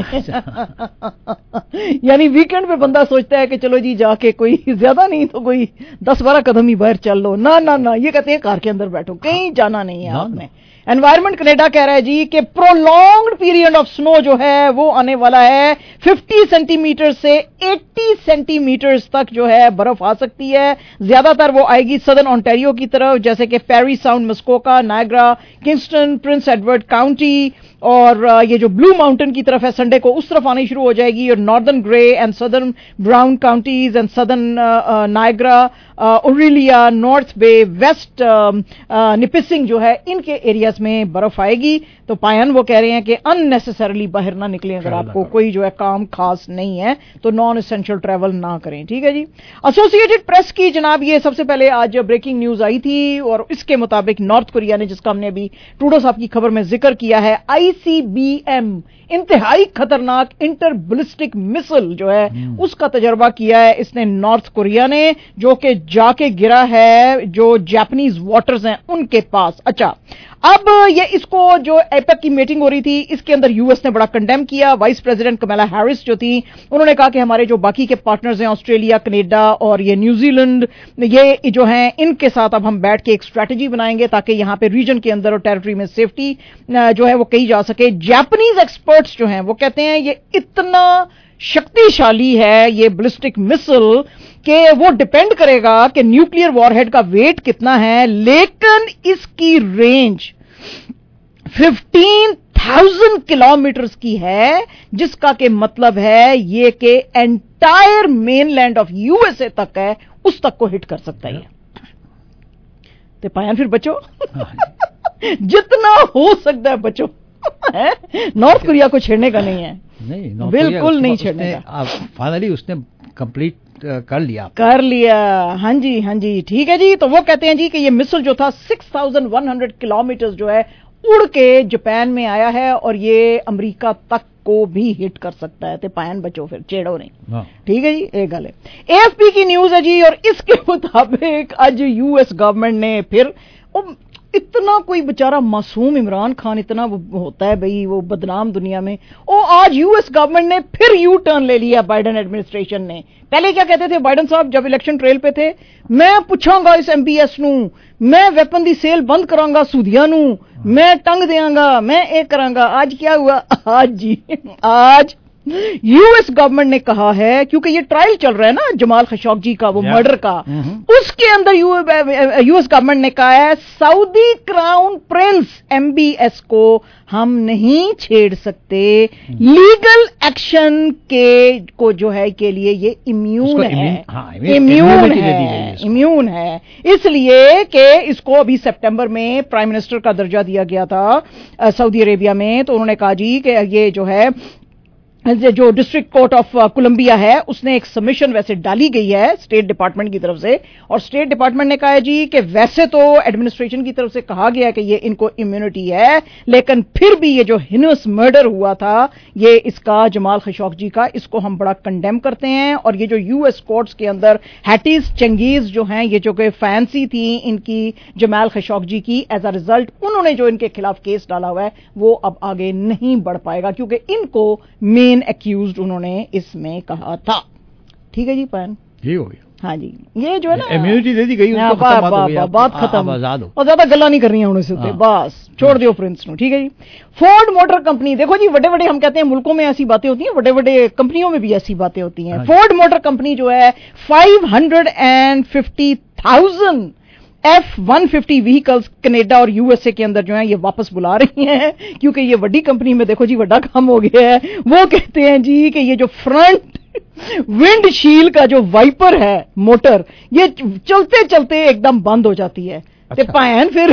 यानी वीकेंड पे बंदा सोचता है कि चलो जी जाके कोई ज्यादा नहीं तो कोई 10-12 कदम ही बाहर चल लो, ना ना ना, ये कहते हैं कार के अंदर बैठो, कहीं जाना नहीं है आपने। एनवायरनमेंट कनाडा कह रहा है जी कि प्रोलॉन्ग्ड पीरियड ऑफ स्नो जो है वो आने वाला है, 50 सेंटीमीटर से 80 सेंटीमीटर्स तक जो है बर्फ आ सकती है। ज्यादातर वो आएगी सदर्न ओंटारियो की तरफ, जैसे कि Parry Sound, Muskoka, Niagara, Kingston, Prince Edward County, और ये जो ब्लू माउंटेन की तरफ है संडे को उस तरफ आनी शुरू हो जाएगी, और northern Grey and southern Brown counties and southern Niagara, Orillia, North Bay, West Nipissing जो है इनके एरियाज में बर्फ आएगी। तो पायन वो कह रहे हैं कि अननेसेसरली बाहर ना निकलें, अगर आपको कोई जो है काम खास नहीं है तो नॉन एसेंशियल ट्रैवल ना करें, ठीक है जी। एसोसिएटेड प्रेस की जनाब ये सबसे पहले आज ब्रेकिंग न्यूज आई थी, और इसके मुताबिक नॉर्थ कोरिया ने, जिसका हमने अभी ट्रूडो साहब की खबर में जिक्र किया है, ICBM इंतहाई खतरनाक इंटर बैलिस्टिक मिसाइल जो है उसका तजर्बा किया है इसने नॉर्थ कोरिया ने, जो कि जाके गिरा है जो जापानीज वाटर्स हैं उनके पास। अच्छा, अब ये इसको जो एपेक की मीटिंग हो रही थी इसके अंदर यूएस ने बड़ा कंडेम किया। वाइस प्रेसिडेंट कमला हैरिस जो थी उन्होंने कहा कि हमारे जो बाकी के पार्टनर्स हैं ऑस्ट्रेलिया, कनाडा और ये न्यूजीलैंड, ये जो हैं इनके साथ अब हम बैठ के एक स्ट्रैटेजी बनाएंगे ताकि यहां पे रीजन के अंदर और टेरिटरी में सेफ्टी जो है वो कही जा सके। जापानीज एक्सपर्ट्स जो हैं वो कहते हैं ये इतना शक्तिशाली है ये बैलिस्टिक मिसाइल कि वो डिपेंड करेगा कि न्यूक्लियर वॉरहेड का वेट कितना है, लेकिन इसकी रेंज 15,000 किलोमीटर्स की है, जिसका के मतलब है ये कि एंटायर मेनलैंड ऑफ यूएसए तक है, उस तक को हिट कर सकता है। तो पायन फिर बचो जितना हो सकता है बचो। नॉर्थ कोरिया को छेड़ने का नहीं है, नहीं बिल्कुल नहीं छेड़ने का। फाइनली उसने कंप्लीट कर लिया। हाँ जी हाँ जी, ठीक है जी। तो वो कहते हैं जी कि ये मिसाइल जो था 6,100 किलोमीटर जो है उड़ के जापान में आया है और ये अमेरिका तक को भी हिट कर सकता है। तो पायन बचो फिर, छेड़ो नहीं, ठीक है जी, एक गल है। AFP की न्यूज है जी, और इसके मुताबिक आज यूएस गवर्नमेंट ने फिर इतना कोई बेचारा मासूम इमरान खान इतना होता है भाई वो बदनाम दुनिया में। और आज यूएस गवर्नमेंट ने फिर यू टर्न ले लिया बाइडेन एडमिनिस्ट्रेशन ने। पहले क्या कहते थे बाइडेन साहब जब इलेक्शन ट्रेल पे थे, मैं पूछांगा इस एमबीएस नू, मैं वेपन दी सेल बंद करांगा सूदिया नू, मैं टंग देंगा, मैं एक करांगा। आज क्या हुआ? आज यूएस गवर्नमेंट ने कहा है, क्योंकि ये ट्रायल चल रहा है ना जमाल खशोगी का, वो मर्डर का, उसके अंदर यूएस गवर्नमेंट ने कहा है सऊदी क्राउन प्रिंस एमबीएस को हम नहीं छेड़ सकते, लीगल एक्शन के को जो है के लिए ये इम्यून है, इसलिए कि इसको अभी सितंबर में प्राइम मिनिस्टर का दर्जा दिया गया था सऊदी अरेबिया में। तो उन्होंने कहा जी कि ये जो है जो डिस्ट्रिक्ट कोर्ट ऑफ कोलंबिया है उसने एक सबमिशन वैसे डाली गई है स्टेट डिपार्टमेंट की तरफ से, और स्टेट डिपार्टमेंट ने कहा है जी कि वैसे तो एडमिनिस्ट्रेशन की तरफ से कहा गया कि ये इनको इम्यूनिटी है, लेकिन फिर भी ये जो हिनस मर्डर हुआ था ये इसका जमाल खशोगी का, इसको हम बड़ा कंडेम करते हैं। और ये जो यूएस कोर्ट्स के अंदर हैटिस चंगेज जो हैं, ये जो कि फैंसी थी इनकी जमाल खशोगी की, एज अ रिजल्ट उन्होंने जो इनके खिलाफ केस डाला हुआ है वो अब आगे नहीं बढ़ पाएगा, क्योंकि इनको मेन एक्यूज्ड उन्होंने इसमें कहा था। ठीक है जी पैन, ये हो गया। हाँ जी, ये जो है ना इम्यूनिटी दे दी गई, उनको खत्म हो गया, बात खत्म, आजाद हो। और ज्यादा गल्ला नहीं करनी है उनसे, बस छोड़ दियो प्रिंस नु। ठीक है जी। फोर्ड मोटर कंपनी, देखो जी बड़े बड़े हम कहते हैं मुल्कों में ऐसी बातें होती हैं, बड़े बड़े कंपनियों में भी ऐसी बातें होती हैं। फोर्ड मोटर कंपनी जो है 550,000 F-150 व्हीकल्स कनाडा और यूएसए के अंदर जो है ये वापस बुला रही हैं, क्योंकि ये बड़ी कंपनी में देखो जी बड़ा काम हो गया है। वो कहते हैं जी कि ये जो फ्रंट विंडशील्ड का जो वाइपर है मोटर, ये चलते चलते एकदम बंद हो जाती है। ते पायन फिर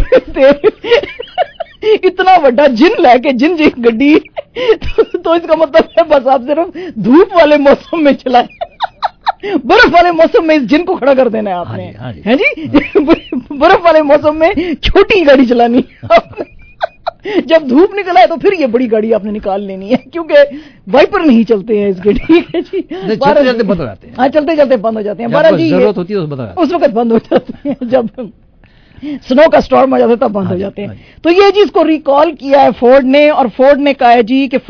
इतना बड़ा जिन लेके जिन जी गड्डी तो इसका मतलब है बस आप सिर्फ धूप वाले मौसम में चलाएं, बर्फ वाले मौसम में इस जिन को खड़ा कर देना है आपने, है जी। बर्फ वाले मौसम में छोटी गाड़ी चलानी आपने, जब धूप निकला है तो फिर ये बड़ी गाड़ी आपने निकाल लेनी है, क्योंकि वाइपर नहीं चलते हैं इसके। ठीक है जी, चलते चलते बंद हो जाते हैं। हाँ, चलते चलते बंद हो जाते हैं। बारह जी जरूरत होती है उस वक्त बंद हो जाते हैं, जब स्नो का स्टॉर्म आ जाता है तब बंद हो जाते हैं। तो ये जी इसको रिकॉल किया है फोर्ड ने, और फोर्ड ने कहा है जी कि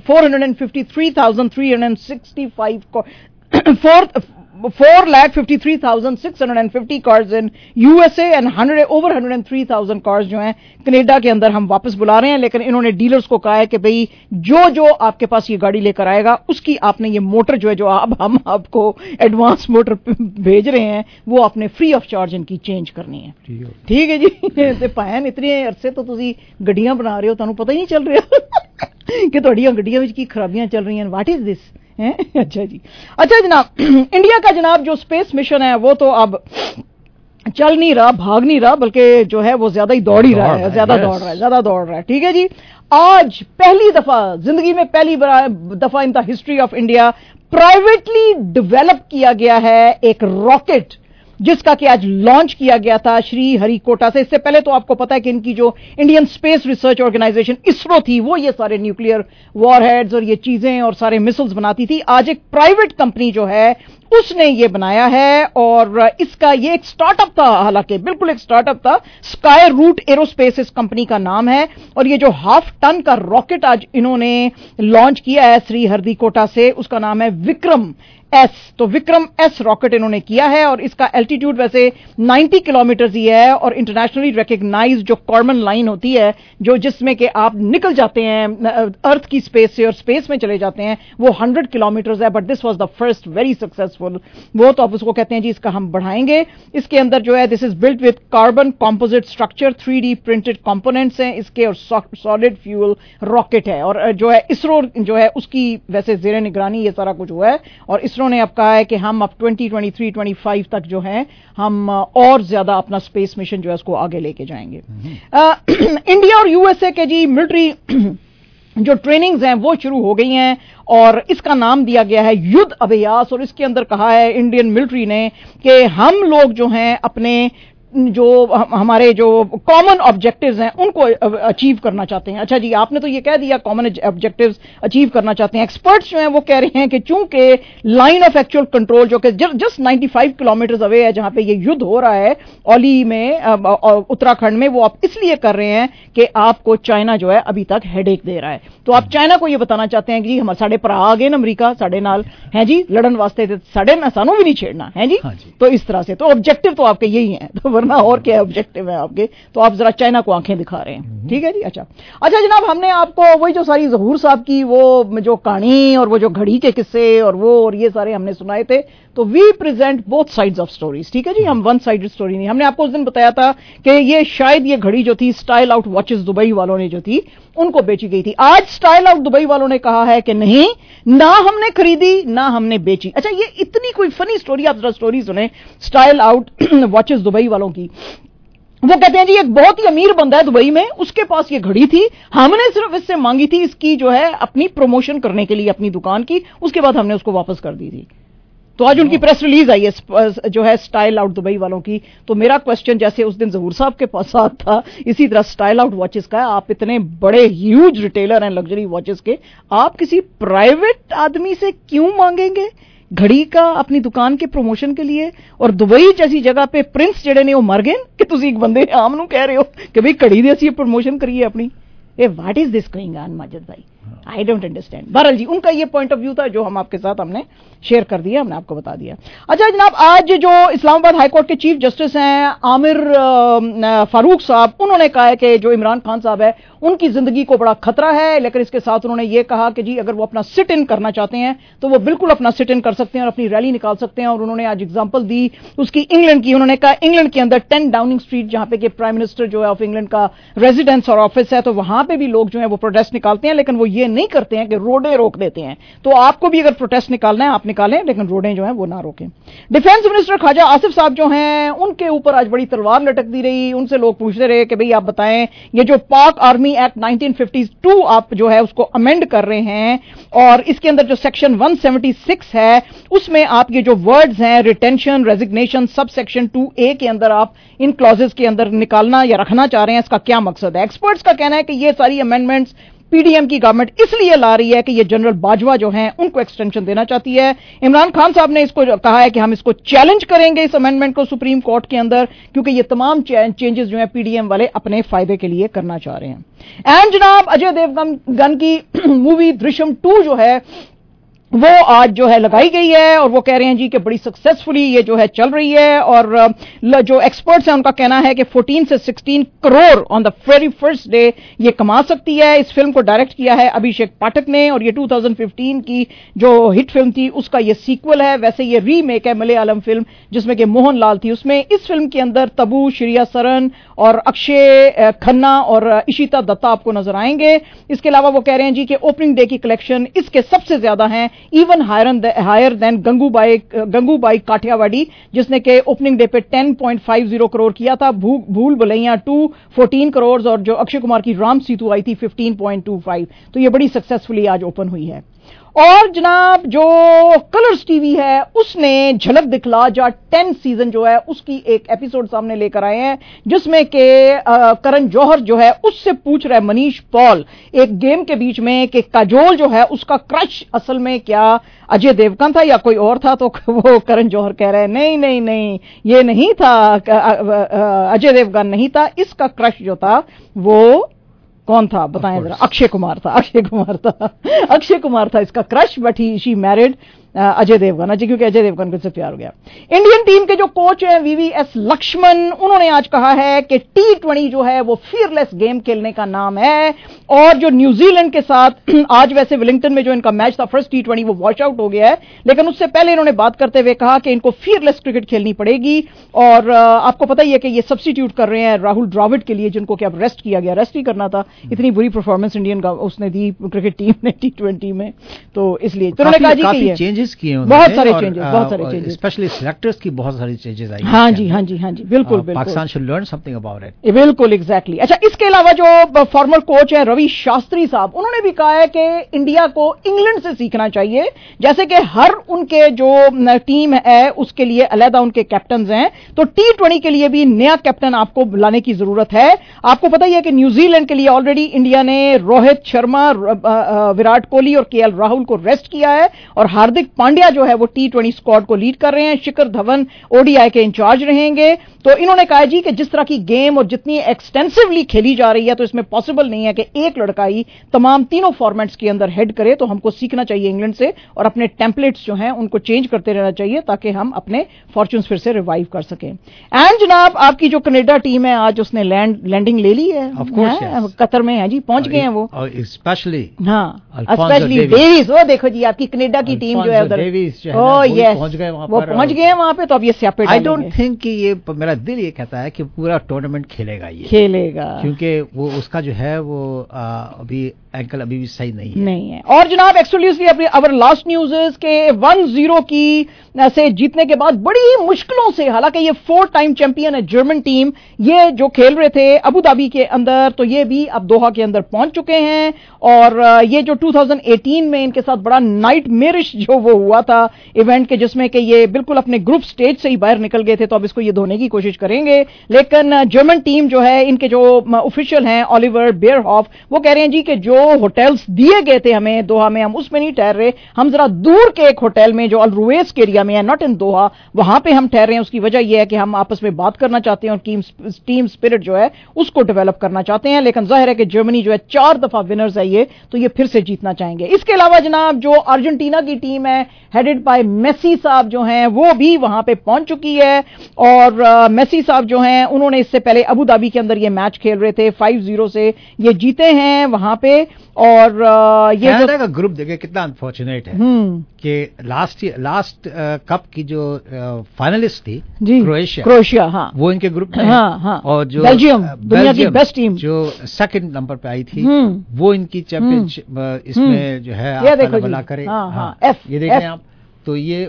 453,650 cars in USA and over 103,000 cars जो हैं कनाडा के अंदर हम वापस बुला रहे हैं। लेकिन इन्होंने डीलर्स को कहा है कि भाई जो आपके पास ये गाड़ी लेकर आएगा उसकी आपने ये मोटर जो है जो हम आपको एडवांस मोटर भेज रहे हैं वो आपने फ्री ऑफ चार्ज इनकी चेंज करनी है। ठीक है जी। ते भैन इतने अरसे तो तुसी गड्डियां बना रहे हो, तुहानू पता ही नहीं चल रहा कि तुहाडियां गड्डियां विच की खराबियां चल रही हैं। What is this? अच्छा जी। अच्छा जनाब, इंडिया का जनाब जो स्पेस मिशन है वो तो अब चल नहीं रहा, भाग नहीं रहा, बल्कि जो है वो ज्यादा ही दौड़ ही रहा है, ज्यादा दौड़ रहा है। ठीक है जी। आज पहली दफा जिंदगी में पहली दफा in the history of India privately develop किया गया है एक रॉकेट, जिसका कि आज लॉन्च किया गया था श्री हरिकोटा से। इससे पहले तो आपको पता है कि इनकी जो Indian space research organisation ISRO थी वो ये सारे न्यूक्लियर वॉरहेड्स और ये चीजें और सारे मिसाइल्स बनाती थी। आज एक प्राइवेट कंपनी जो है उसने ये बनाया है, और इसका ये एक स्टार्टअप था, हालांकि बिल्कुल एक स्टार्टअप था। स्काई रूट एरोस्पेस इस कंपनी का नाम है, और ये जो 1/2 टन का रॉकेट आज इन्होंने लॉन्च किया है श्री हरिकोटा से, उसका नाम है विक्रम एस। तो विक्रम एस रॉकेट इन्होंने किया है, और इसका एल्टीट्यूड वैसे 90 किलोमीटर ही है, और इंटरनेशनली रिकॉग्नाइज्ड जो कॉर्मन लाइन होती है जो जिसमें कि आप निकल जाते हैं अर्थ की स्पेस से और स्पेस में चले जाते हैं, वो 100 किलोमीटर है। But this was the first very successful. वो तो आप उसको कहते हैं जी इसका हम बढ़ाएंगे। इसके अंदर जो है this is built with carbon composite structure, 3D printed components हैं इसके, और सॉलिड फ्यूल रॉकेट है। और जो है इसरो जो है उसकी वैसे जेर निगरानी ये सारा कुछ हुआ है, और इसरो ने अब कहा है कि हम अब 2023-25 तक जो है हम और ज्यादा अपना स्पेस मिशन जो है उसको आगे लेके जाएंगे। इंडिया और यूएसए के जी मिलिट्री जो ट्रेनिंग्स हैं वो शुरू हो गई हैं, और इसका नाम दिया गया है युद्ध अभ्यास। और इसके अंदर कहा है इंडियन मिलिट्री ने कि हम लोग जो हैं अपने जो हमारे जो कॉमन ऑब्जेक्टिव्स हैं उनको अचीव करना चाहते हैं। अच्छा जी, आपने तो ये कह दिया कॉमन ऑब्जेक्टिव्स अचीव करना चाहते हैं। एक्सपर्ट्स जो हैं वो कह रहे हैं कि चूंकि लाइन ऑफ एक्चुअल कंट्रोल जो कि जस्ट 95 किलोमीटर अवे है जहां पे ये युद्ध हो रहा है औली में उत्तराखंड में, वो आप इसलिए कर रहे हैं कि आपको चाइना जो है अभी तक हेडेक दे रहा है। तो आप चाइना को ये बताना चाहते हैं कि जी हमारे साढ़े भरा आ गए ना अमरीका साढ़े नाल है जी लड़न वास्ते, साढ़े में सानू भी नहीं छेड़ना है जी। तो इस तरह से तो ऑब्जेक्टिव तो आपके यही है, तो वरना और क्या ऑब्जेक्टिव है आपके, तो आप जरा चाइना को आंखें दिखा रहे हैं। ठीक है जी। अच्छा जनाब, हमने आपको वही जो सारी ज़हूर साहब की वो जो कहानी और वो जो घड़ी के किस्से और वो और ये सारे हमने सुनाए थे, तो we present both sides of stories. ठीक है जी, हम वन साइडेड स्टोरी नहीं। हमने आपको उस दिन बताया था कि ये शायद ये घड़ी जो थी स्टाइल आउट वॉचेस दुबई वालों ने जो थी उनको बेची गई थी। आज स्टाइल आउट दुबई वालों ने कहा है कि नहीं, ना हमने खरीदी ना हमने बेची। अच्छा, ये इतनी कोई फनी स्टोरी, आप जरा स्टोरी सुने स्टाइल आउट वॉचेस दुबई वालों की। वो कहते हैं जी एक बहुत ही अमीर बंदा है दुबई में, उसके पास ये घड़ी थी, हमने सिर्फ इससे मांगी थी इसकी जो है अपनी प्रमोशन करने के लिए अपनी दुकान की, उसके बाद हमने उसको वापस कर दी थी। तो आज उनकी प्रेस रिलीज आई है जो है स्टाइल आउट दुबई वालों की। तो मेरा क्वेश्चन जैसे उस दिन ज़हूर साहब के पास था, इसी तरह स्टाइल आउट वॉचेस का है। आप इतने बड़े ह्यूज रिटेलर हैं लग्जरी वॉचेस के, आप किसी प्राइवेट आदमी से क्यों मांगेंगे घड़ी का अपनी दुकान के प्रमोशन के लिए? और दुबई जैसी जगह पे प्रिंस जेडे ने वो मर गए कि तुसी एक बंदे आम नूं कह रहे हो कि भाई घड़ी दे असीं प्रमोशन करिए अपनी। What is this going on Majid भाई? I don't understand. बहरहाल जी, उनका ये पॉइंट ऑफ व्यू था जो हम आपके साथ हमने शेयर कर दिया, हमने आपको बता दिया। अच्छा जनाब, आज जो इस्लामाबाद हाईकोर्ट के चीफ जस्टिस हैं आमिर फारूक साहब, उन्होंने कहा है कि जो इमरान खान साहब है उनकी जिंदगी को बड़ा खतरा है, लेकिन इसके साथ उन्होंने ये कहा कि जी अगर वो अपना सिट इन करना चाहते हैं तो वो बिल्कुल अपना सिट इन कर सकते हैं और अपनी रैली निकाल सकते हैं। और उन्होंने आज एग्जांपल दी उसकी इंग्लैंड की। उन्होंने कहा इंग्लैंड के अंदर 10 डाउनिंग स्ट्रीट जहां पे कि प्राइम मिनिस्टर जो है ऑफ इंग्लैंड का रेजिडेंस और ऑफिस है, तो वहां पे भी लोग जो है वो प्रोटेस्ट निकालते हैं, लेकिन वो ये नहीं करते हैं कि रोडें रोक देते हैं। तो आपको भी अगर प्रोटेस्ट निकालना है आप निकालें, लेकिन रोडें जो है वो ना रोकें। डिफेंस मिनिस्टर ख्वाजा आसिफ साहब जो हैं उनके ऊपर आज बड़ी तलवार लटक दी रही। उनसे लोग पूछते रहे कि भाई आप बताएं ये जो पाक आर्मी एक्ट 1952 आप जो है उसको अमेंड कर रहे हैं और इसके अंदर जो सेक्शन 176 है उसमें आप ये जो वर्ड्स हैं retention, resignation, sub section 2A के अंदर आप इन क्लॉजेस के अंदर निकालना या रखना चाह रहे हैं, इसका क्या मकसद है? एक्सपर्ट्स का कहना है कि ये सारी अमेंडमेंट्स पीडीएम की गवर्नमेंट इसलिए ला रही है कि ये जनरल बाजवा जो हैं उनको एक्सटेंशन देना चाहती है। इमरान खान साहब ने इसको कहा है कि हम इसको चैलेंज करेंगे इस अमेंडमेंट को सुप्रीम कोर्ट के अंदर, क्योंकि ये तमाम चेंजेस जो हैं पीडीएम वाले अपने फायदे के लिए करना चाह रहे हैं। एंड जनाब, अजय देवगन की मूवी दृश्यम 2 जो है वो आज जो है लगाई गई है और वो कह रहे हैं जी कि बड़ी सक्सेसफुली ये जो है चल रही है। और जो एक्सपर्ट्स हैं उनका कहना है कि 14 से 16 crore on the very first day ये कमा सकती है। इस फिल्म को डायरेक्ट किया है अभिषेक पाठक ने और ये 2015 की जो हिट फिल्म थी उसका ये सीक्वल है। वैसे ये रीमेक है मलयालम फिल्म जिसमें कि मोहनलाल थी उसमें। इस फिल्म के अंदर तबू, श्रेया सरन और अक्षय खन्ना और इशिता दत्ता आपको नजर आएंगे। इसके अलावा वो कह रहे हैं जी कि ओपनिंग डे की कलेक्शन इसके सबसे ज्यादा हैं, even higher than Gangubai Kathiawadi जिसने के ओपनिंग डे पे 10.50 करोड़ किया था। भूल भुलैया 2 14 करोड़ और जो अक्षय कुमार की राम सीतू आई थी 15.25। तो ये बड़ी सक्सेसफुली आज ओपन हुई है। और जनाब जो कलर्स टीवी है उसने झलक दिखला जा 10 सीजन जो है उसकी एक एपिसोड सामने लेकर आए हैं जिसमें के करण जौहर जो है उससे पूछ रहा है मनीष पॉल एक गेम के बीच में कि काजोल जो है उसका क्रश असल में क्या अजय देवगन था या कोई और था। तो वो करण जौहर कह रहे हैं नहीं ये नहीं था, अजय देवगन नहीं था, इसका क्रश जो था वो कौन था बताएं जरा? अक्षय कुमार था इसका crush, but she married Ajay Devgn, क्योंकि अजय देवगन को से प्यार हो गया। इंडियन टीम के जो कोच हैं वीवीएस लक्ष्मण, उन्होंने आज कहा है कि T20 जो है वो फियरलेस गेम खेलने का नाम है। और जो न्यूजीलैंड के साथ आज वैसे वेलिंगटन में जो इनका मैच था फर्स्ट T20 वो वॉश आउट हो गया है, लेकिन उससे पहले इन्होंने बात करते हुए कहा कि इनको फियरलेस क्रिकेट खेलनी पड़ेगी। और आपको पता ही है कि ये सब्स्टिट्यूट कर रहे हैं राहुल द्रविड़ के लिए जिनको कि अब रेस्ट किया गया, रेस्ट ही करना था, इतनी बुरी परफॉर्मेंस इंडियन का उसने दी क्रिकेट टीम ने T20 में, तो इसलिए तो उन्होंने कहा जी चेंजेस किए हैं, बहुत सारे चेंजेस, स्पेशली सिलेक्टर्स की बहुत सारी चेंजेस आई। हाँ जी, बिल्कुल। Pakistan should learn something about it. बिल्कुल, एग्जैक्टली। अच्छा, इसके अलावा जो फॉर्मर कोच है रवि शास्त्री साहब, उन्होंने भी कहा है कि इंडिया को इंग्लैंड से सीखना चाहिए, जैसे कि हर उनके जो टीम है उसके लिए अलग उनके कैप्टन हैं, तो T20 के लिए भी नया कैप्टन आपको लाने की जरूरत है। आपको पता ही है कि न्यूजीलैंड के लिए ऑलरेडी इंडिया ने रोहित शर्मा, विराट कोहली और केएल राहुल को रेस्ट किया है, और हार्दिक पांड्या जो है वो T20 स्क्वाड को लीड कर रहे हैं। शिखर धवन ODI के इंचार्ज रहेंगे। तो इन्होंने कहा जी कि जिस तरह की गेम और जितनी एक्सटेंसिवली खेली जा रही है, तो इसमें पॉसिबल नहीं है कि एक लड़का ही तमाम तीनों फॉर्मेट्स के अंदर हेड करे। तो हमको सीखना चाहिए इंग्लैंड से, और अपने टेम्पलेट्स जो हैं उनको चेंज करते रहना चाहिए, ताकि हम अपने फॉर्च्यून्स फिर से रिवाइव कर सकें। एंड जनाब, आपकी जो कनाडा टीम है, आज उसने लैंडिंग ले ली है, कतर में है जी, पहुंच गए हैं वो। स्पेशली डेविस, वो देखो जी आपकी कनाडा की टीम जो है उधर, पहुंच गए वहां पे। तो अब ये स्यापे आई डोंट थिंक कि ये, मेरा दिल ये कहता है कि पूरा टूर्नामेंट खेलेगा, क्योंकि वो उसका जो है वो अभी एंकल अभी भी सही नहीं है। और जनाब, actually our last news is के 1-0 की से जीतने के बाद बड़ी मुश्किलों से, हालांकि ये 4 टाइम चैंपियन है जर्मन टीम, ये जो खेल रहे थे अबू धाबी के अंदर, तो ये भी अब दोहा के अंदर पहुंच चुके हैं। और ये जो 2018 में इनके साथ बड़ा नाइटमेरिश जो वो हुआ था इवेंट के, जिसमें कि ये बिल्कुल अपने ग्रुप स्टेज से ही बाहर निकल गए थे, तो अब इसको ये धोने की कोशिश करेंगे। लेकिन जर्मन टीम जो है, इनके जो ऑफिशियल हैं ऑलिवर बेयरहॉफ, वो कह रहे हैं जी कि जो होटल्स दिए गए थे हमें दोहा में, हम उसमें नहीं ठहर रहे, हम जरा दूर के एक होटल में जो अल रुवैस के एरिया में है, नॉट इन दोहा, वहां पे हम ठहर रहे हैं। उसकी वजह यह है कि हम आपस में बात करना चाहते हैं और टीम स्पिरिट जो है उसको डेवलप करना चाहते हैं। लेकिन जाहिर है कि जर्मनी जो है 4 दफा विनर्स है ये, तो ये फिर से जीतना चाहेंगे। इसके अलावा जनाब, जो अर्जेंटीना की टीम है हेडेड बाय मेसी साहब जो हैं, वो भी वहां पे पहुंच चुकी है। और मेसी साहब जो हैं, उन्होंने इससे पहले अबू धाबी के अंदर ये मैच खेल रहे थे, 5-0 से ये जीते हैं वहां पे। और ये कनाडा का ग्रुप देखे कितना अनफॉर्चुनेट है कि लास्ट कप की जो फाइनलिस्ट थी क्रोएशिया, हाँ, वो इनके ग्रुप में, हाँ, और जो बेल्जियम दुनिया की बेस्ट टीम जो सेकंड नंबर पे आई थी, वो इनकी चैंपियनशिप इसमें जो है आप भला करे। ये देखें आप, तो ये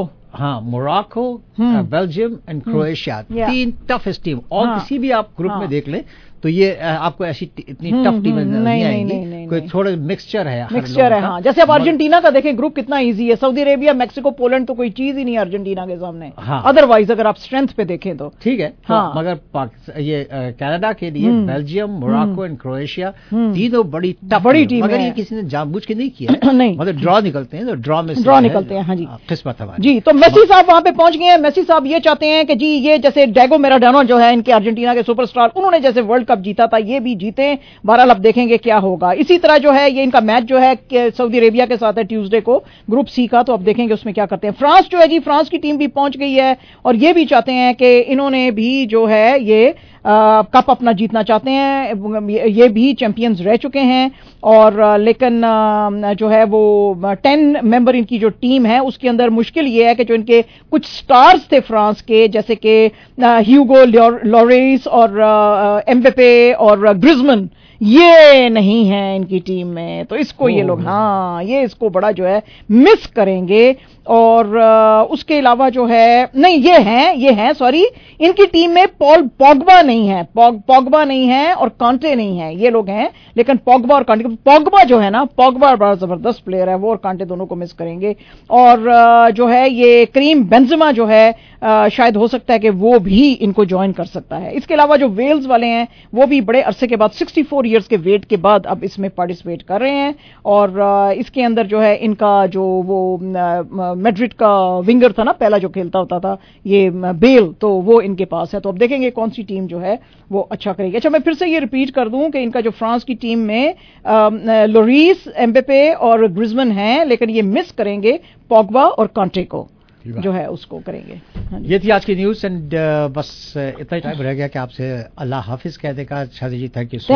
Morocco, Belgium and Croatia, 3 toughest team. और किसी भी आप ग्रुप में देख लें तो ये आपको ऐसी इतनी टफ टीम नहीं आएंगी, कोई थोड़ा मिक्सचर है। हाँ, जैसे अब अर्जेंटीना का देखें ग्रुप कितना इजी है, सऊदी अरेबिया, मैक्सिको, पोलैंड तो कोई चीज ही नहीं है अर्जेंटीना के सामने। अदरवाइज अगर आप स्ट्रेंथ पे देखें तो ठीक है। हाँ, मगर ये कनाडा के लिए बेल्जियम, मोरक्को एंड क्रोएशिया तीनों बड़ी टीम, मगर ये किसी ने जानबूझ के नहीं किया, नहीं, मतलब ड्रॉ निकलते हैं, तो ड्रॉ निकलते हैं। हाँ जी, किस्मत हमारी जी। तो मेसी साहब वहां पे पहुंच गए हैं। मेसी साहब ये चाहते हैं कि जी, ये जैसे डेगो मैराडोना जो है इनके अर्जेंटीना के सुपरस्टार, उन्होंने जैसे वर्ल्ड कप जीता था, ये भी जीते। बहरहाल अब देखेंगे क्या होगा। इसी तरह जो है ये इनका मैच जो है सऊदी अरेबिया के साथ है ट्यूसडे को, ग्रुप सी का, तो अब देखेंगे उसमें क्या करते हैं। फ्रांस जो है जी, फ्रांस की टीम भी पहुंच गई है, और ये भी चाहते हैं कि इन्होंने भी जो है ये कप अपना जीतना चाहते हैं। ये भी चैंपियंस रह चुके हैं। और लेकिन जो है वो 10 मेंबर इनकी जो टीम है उसके अंदर मुश्किल ये है कि जो इनके कुछ स्टार्स थे फ्रांस के, जैसे कि ह्यूगो लॉरिस और एम्बेपे और ग्रिजमन, ये नहीं है इनकी टीम में। तो इसको ये लोग ये इसको बड़ा जो है मिस करेंगे। और उसके अलावा जो है नहीं, ये हैं सॉरी, इनकी टीम में पॉल पोग्बा नहीं है, पोग्बा नहीं है और कांटे नहीं है, ये लोग हैं। लेकिन पोग्बा और कांटे, पोग्बा जो है ना, पोग्बा बड़ा जबरदस्त प्लेयर है, वो और कांटे दोनों को मिस करेंगे। और जो है ये करीम बेंजेमा जो है शायद हो सकता है कि वो भी इनको ज्वाइन कर सकता है। इसके अलावा जो वेल्स वाले हैं वो भी बड़े अरसे के बाद 64 ईयर्स के वेट के बाद अब इसमें पार्टिसिपेट कर रहे हैं। और इसके अंदर जो है इनका जो वो मैड्रिड का विंगर था ना पहला जो खेलता होता था, ये बेल, तो वो इनके पास है। तो अब देखेंगे कौन सी टीम जो है वो अच्छा करेगी। अच्छा, मैं फिर से ये रिपीट कर दूं कि इनका जो फ्रांस की टीम में लोरिस, एम्बेपे और ग्रिजमन हैं, लेकिन ये मिस करेंगे पोग्बा और कांटे को, जो है उसको करेंगे। ये थी आज की न्यूज। एंड बस इतना ही टाइम रह गया कि आपसे अल्लाह हाफिज कहने का। शादी जी, थैंक यू सो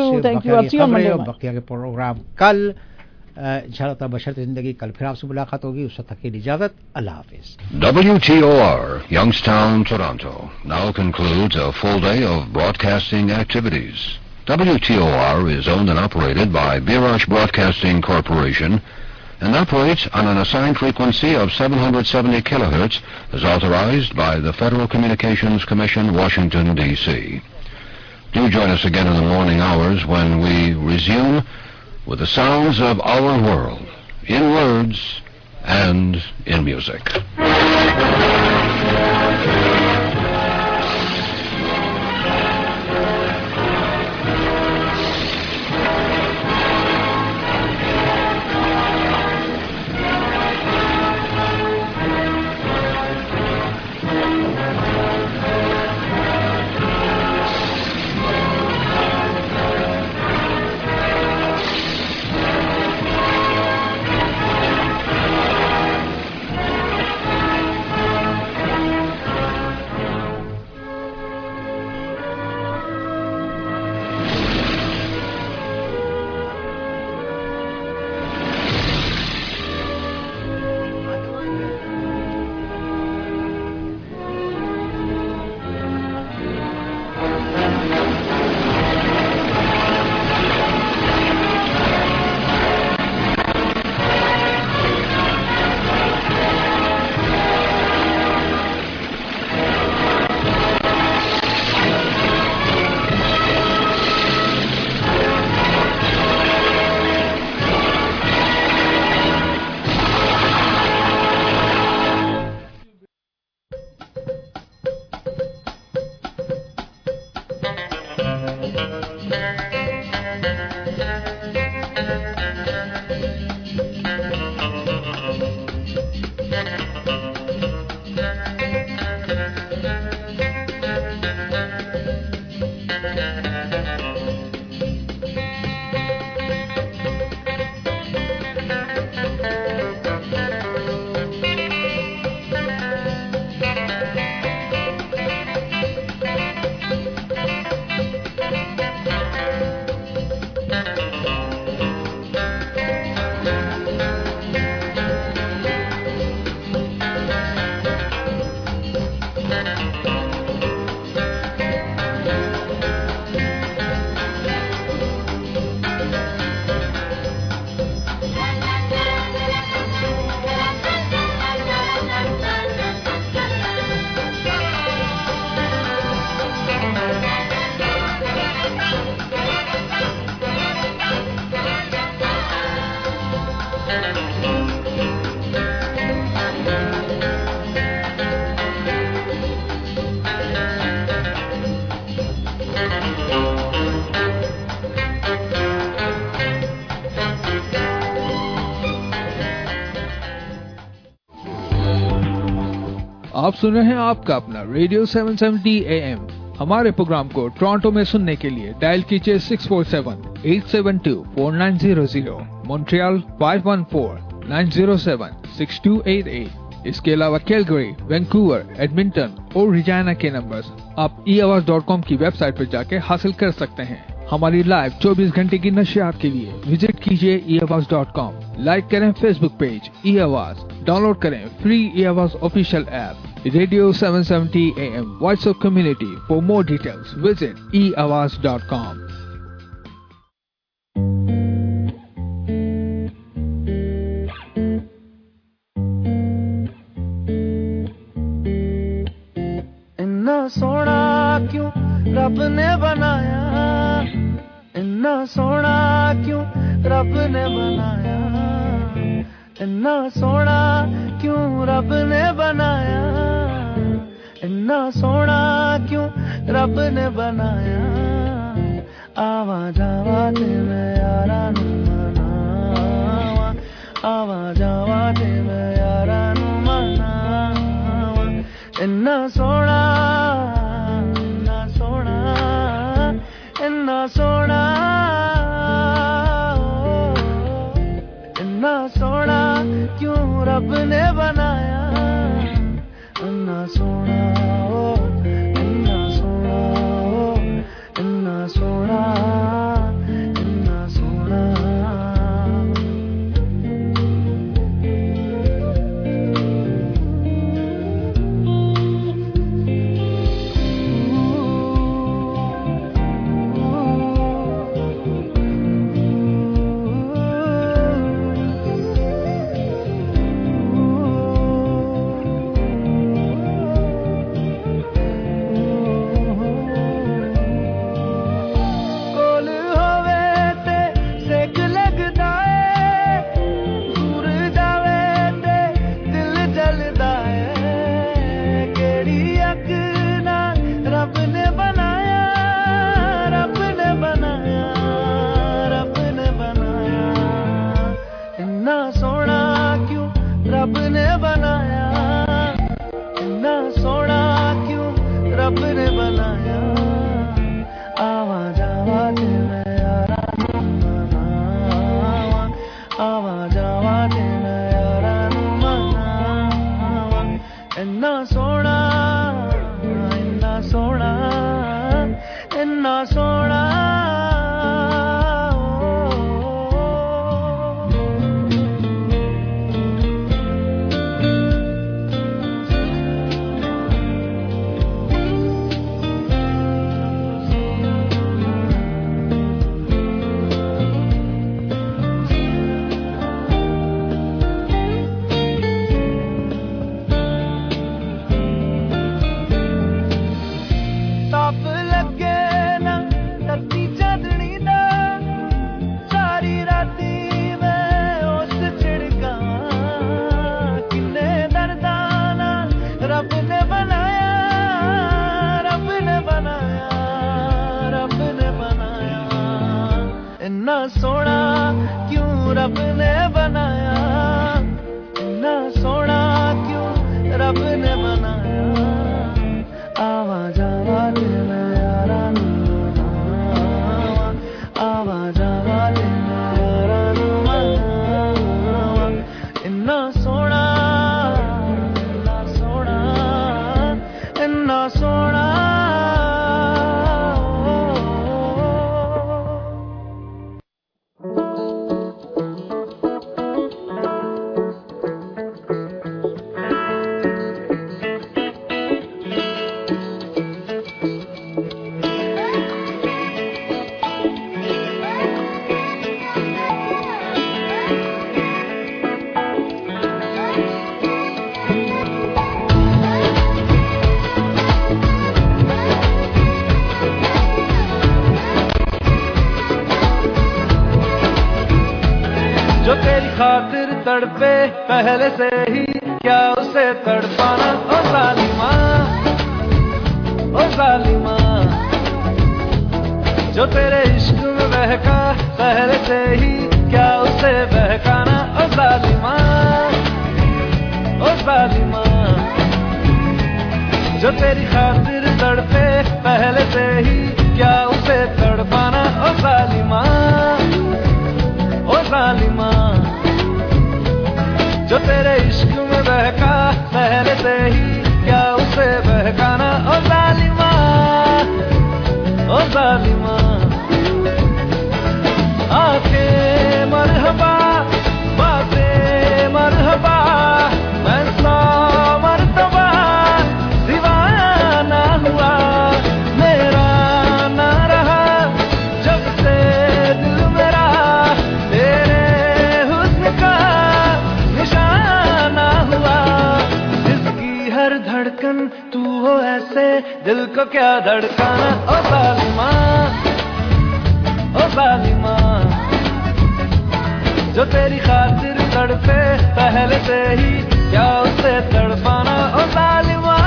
मच। बाकी के प्रोग्राम कल इंशाअल्लाह बशर्ते जिंदगी, कल फिर आपसे मुलाकात होगी। उस तक की इजाजत, अल्लाह हाफिज। WTOR Youngstown, Toronto now concludes a full day of broadcasting activities. WTOR is owned and operated by Birash Broadcasting Corporation and operates on an assigned frequency of 770 kilohertz as authorized by the Federal Communications Commission, Washington, D.C. Do join us again in the morning hours when we resume with the sounds of our world, in words and in music. आप सुन रहे हैं आपका अपना radio 770 AM। हमारे programme को Toronto में सुनने के लिए डायल कीजिए 647-872-4900, मॉन्ट्रियल 514-907-6288। इसके अलावा कैलगरी, वैंकूवर, एडमिंटन और रिजाना के नंबर्स आप eAwaz.com की वेबसाइट पर जाके हासिल कर सकते हैं। हमारी लाइव 24 घंटे की नशियात के लिए विजिट कीजिए eAwaz.com। लाइक करें फेसबुक पेज eAwaz, डाउनलोड करें free eAwaz official app. Radio 770 AM, voice of community. For more details visit eAwaz.com। इन्ना सोना क्यों रब ने बनाया, इन्ना सोना क्यों रब ने बनाया, इन्ना सोना क्यों रब ने बनाया, इन्ना सोना क्यों रब ने बनाया। आवा जावा ते मैं यारा नू मनावा, आवा जावा ते मैं यारा नू मनावा। इन्ना सोना, इन्ना सोना, इन्ना सोना, इन्ना सोना क्यों रब ने बनाया। इन्ना सोना, इन्ना सोना, इन्ना सोना, इन्ना सोना। इन्ना सोना इन्ना सोना इन्ना सोना इन्ना सोना क्यों रब ने बनाया इन्ना सोना क्यों रब ने बनाया आवाज आवाज में यारा आवाज आवाज में यारा इन्ना सोना इन्ना सोना इन्ना सोना खातिर तड़पे पहले से ही क्या उसे तड़पाना ओ जालिमा जो तेरे इश्क में बहका पहले से ही क्या उसे बहकाना ओ जालिमा जो तेरी खातिर तड़पे पहले से ही क्या उसे तड़पाना ओ जालिमा जो तेरे इश्क में बहका पहले से ही क्या उसे बहकाना ओ जालिमा आंखें मरहबा बातें मरहबा मैं 100 मरतबा दीवाना हुआ मेरा ना रहा जब से दिल मेरा तेरे हुस्न का निशाना हुआ जिसकी हर धड़कन तू हो ऐसे दिल को क्या धड़काना ओ जालिमा जो तेरी खातिर तड़पे पहले से ही क्या उसे तड़पाना ओ जालिमा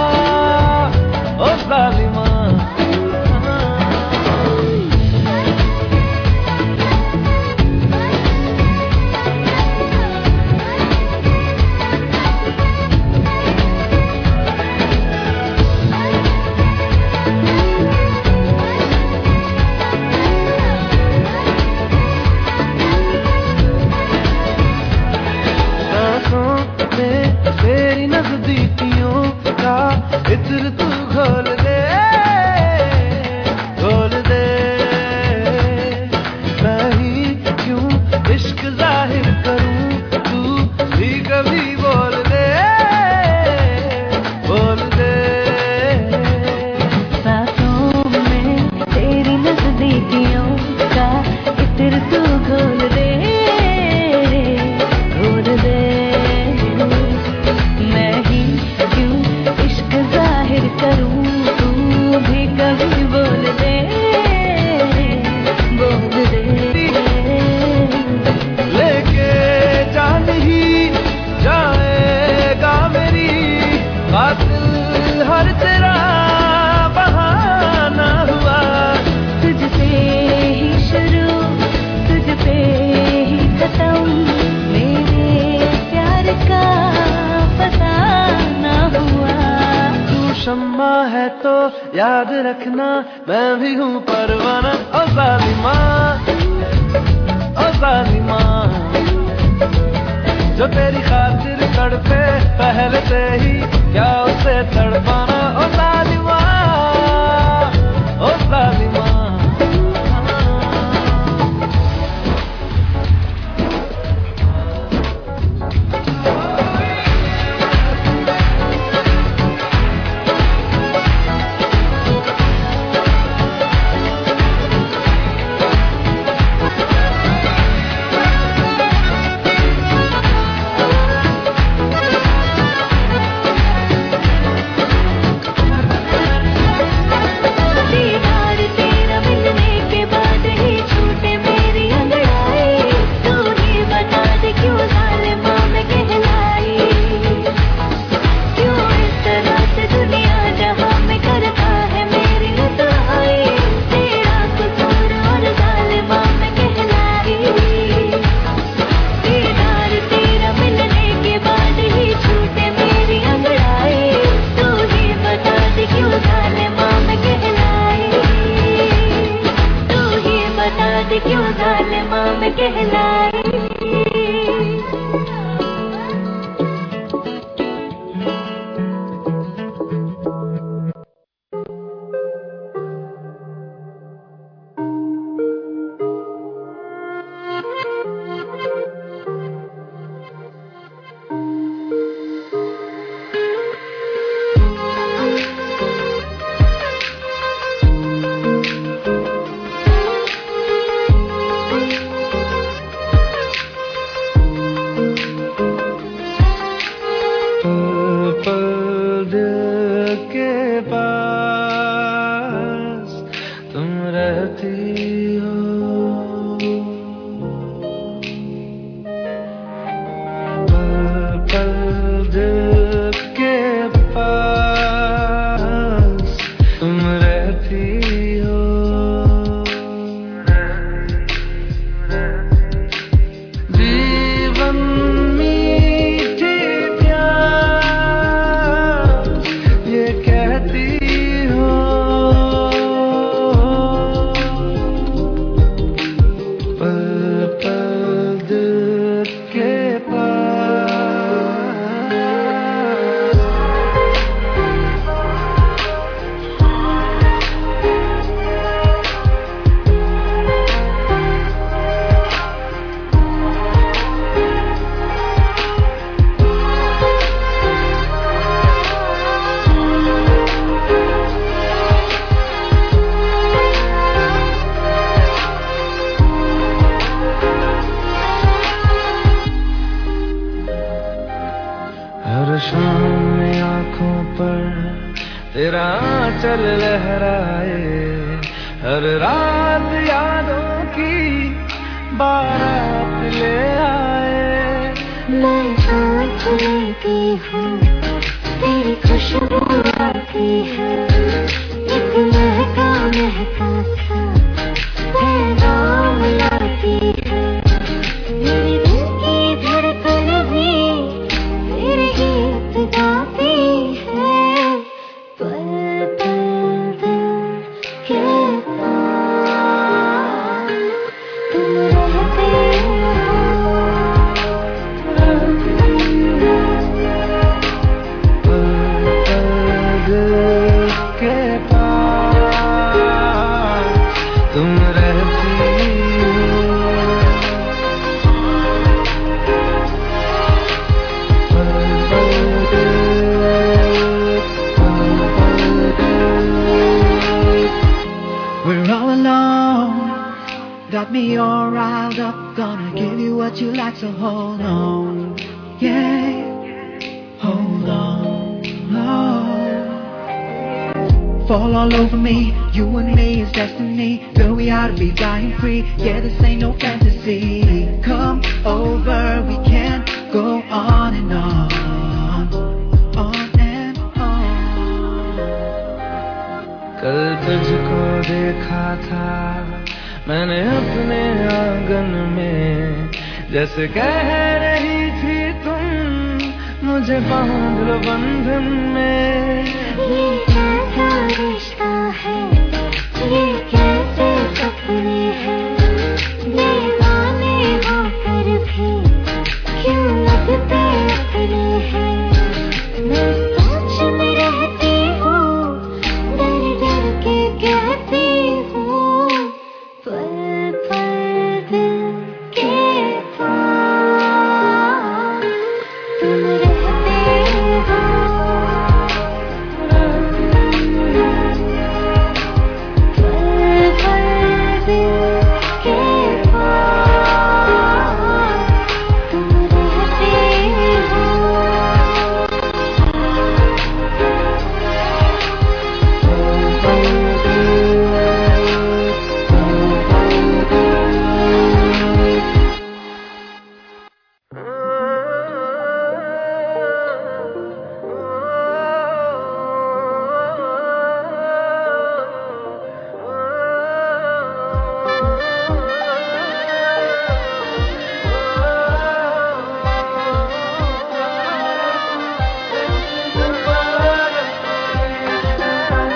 तेरी नजदीकियों का इत्र तू घोल दे मैं ही क्यों इश्क जाहिर करूं तू भी कभी बोल दे सांसों में तेरी नजदीकियों का इत्र तू घोल दे करूं तू भी कभी बोल दे लेके जान ही जाएगा मेरी कातिल हर तेरा बहाना हुआ तुझसे ही शुरू तुझ पे ही खत्म मेरे प्यार का फसाना हुआ शम्मा है तो याद रखना मैं भी हूँ परवाना ओ जालिमा जो तेरी खातिर तड़पे पहले से ही, क्या उसे तड़पाना ओ जालिमा, ओ जालिमा। चल लहराए, हर रात यादों की बारात ले आए। मैं सांस लेती हूँ, तेरी खुशबू आती है, एक महका महका सा पैगाम लाती है। मेरे दिल की धड़कन भी तेरे गीत गाती है। Got me all riled up, gonna give you what you like, so hold on, yeah, hold on, fall all over me, you and me is destiny, girl we ought to be flying free, yeah this ain't no fantasy, come over, we can't go on and on and on. कल तुझको देखा था मैंने अपने आंगन में, जैसे कह रही थी तुम मुझे बांध लो बंधन में। ये कैसा रिश्ता है, ये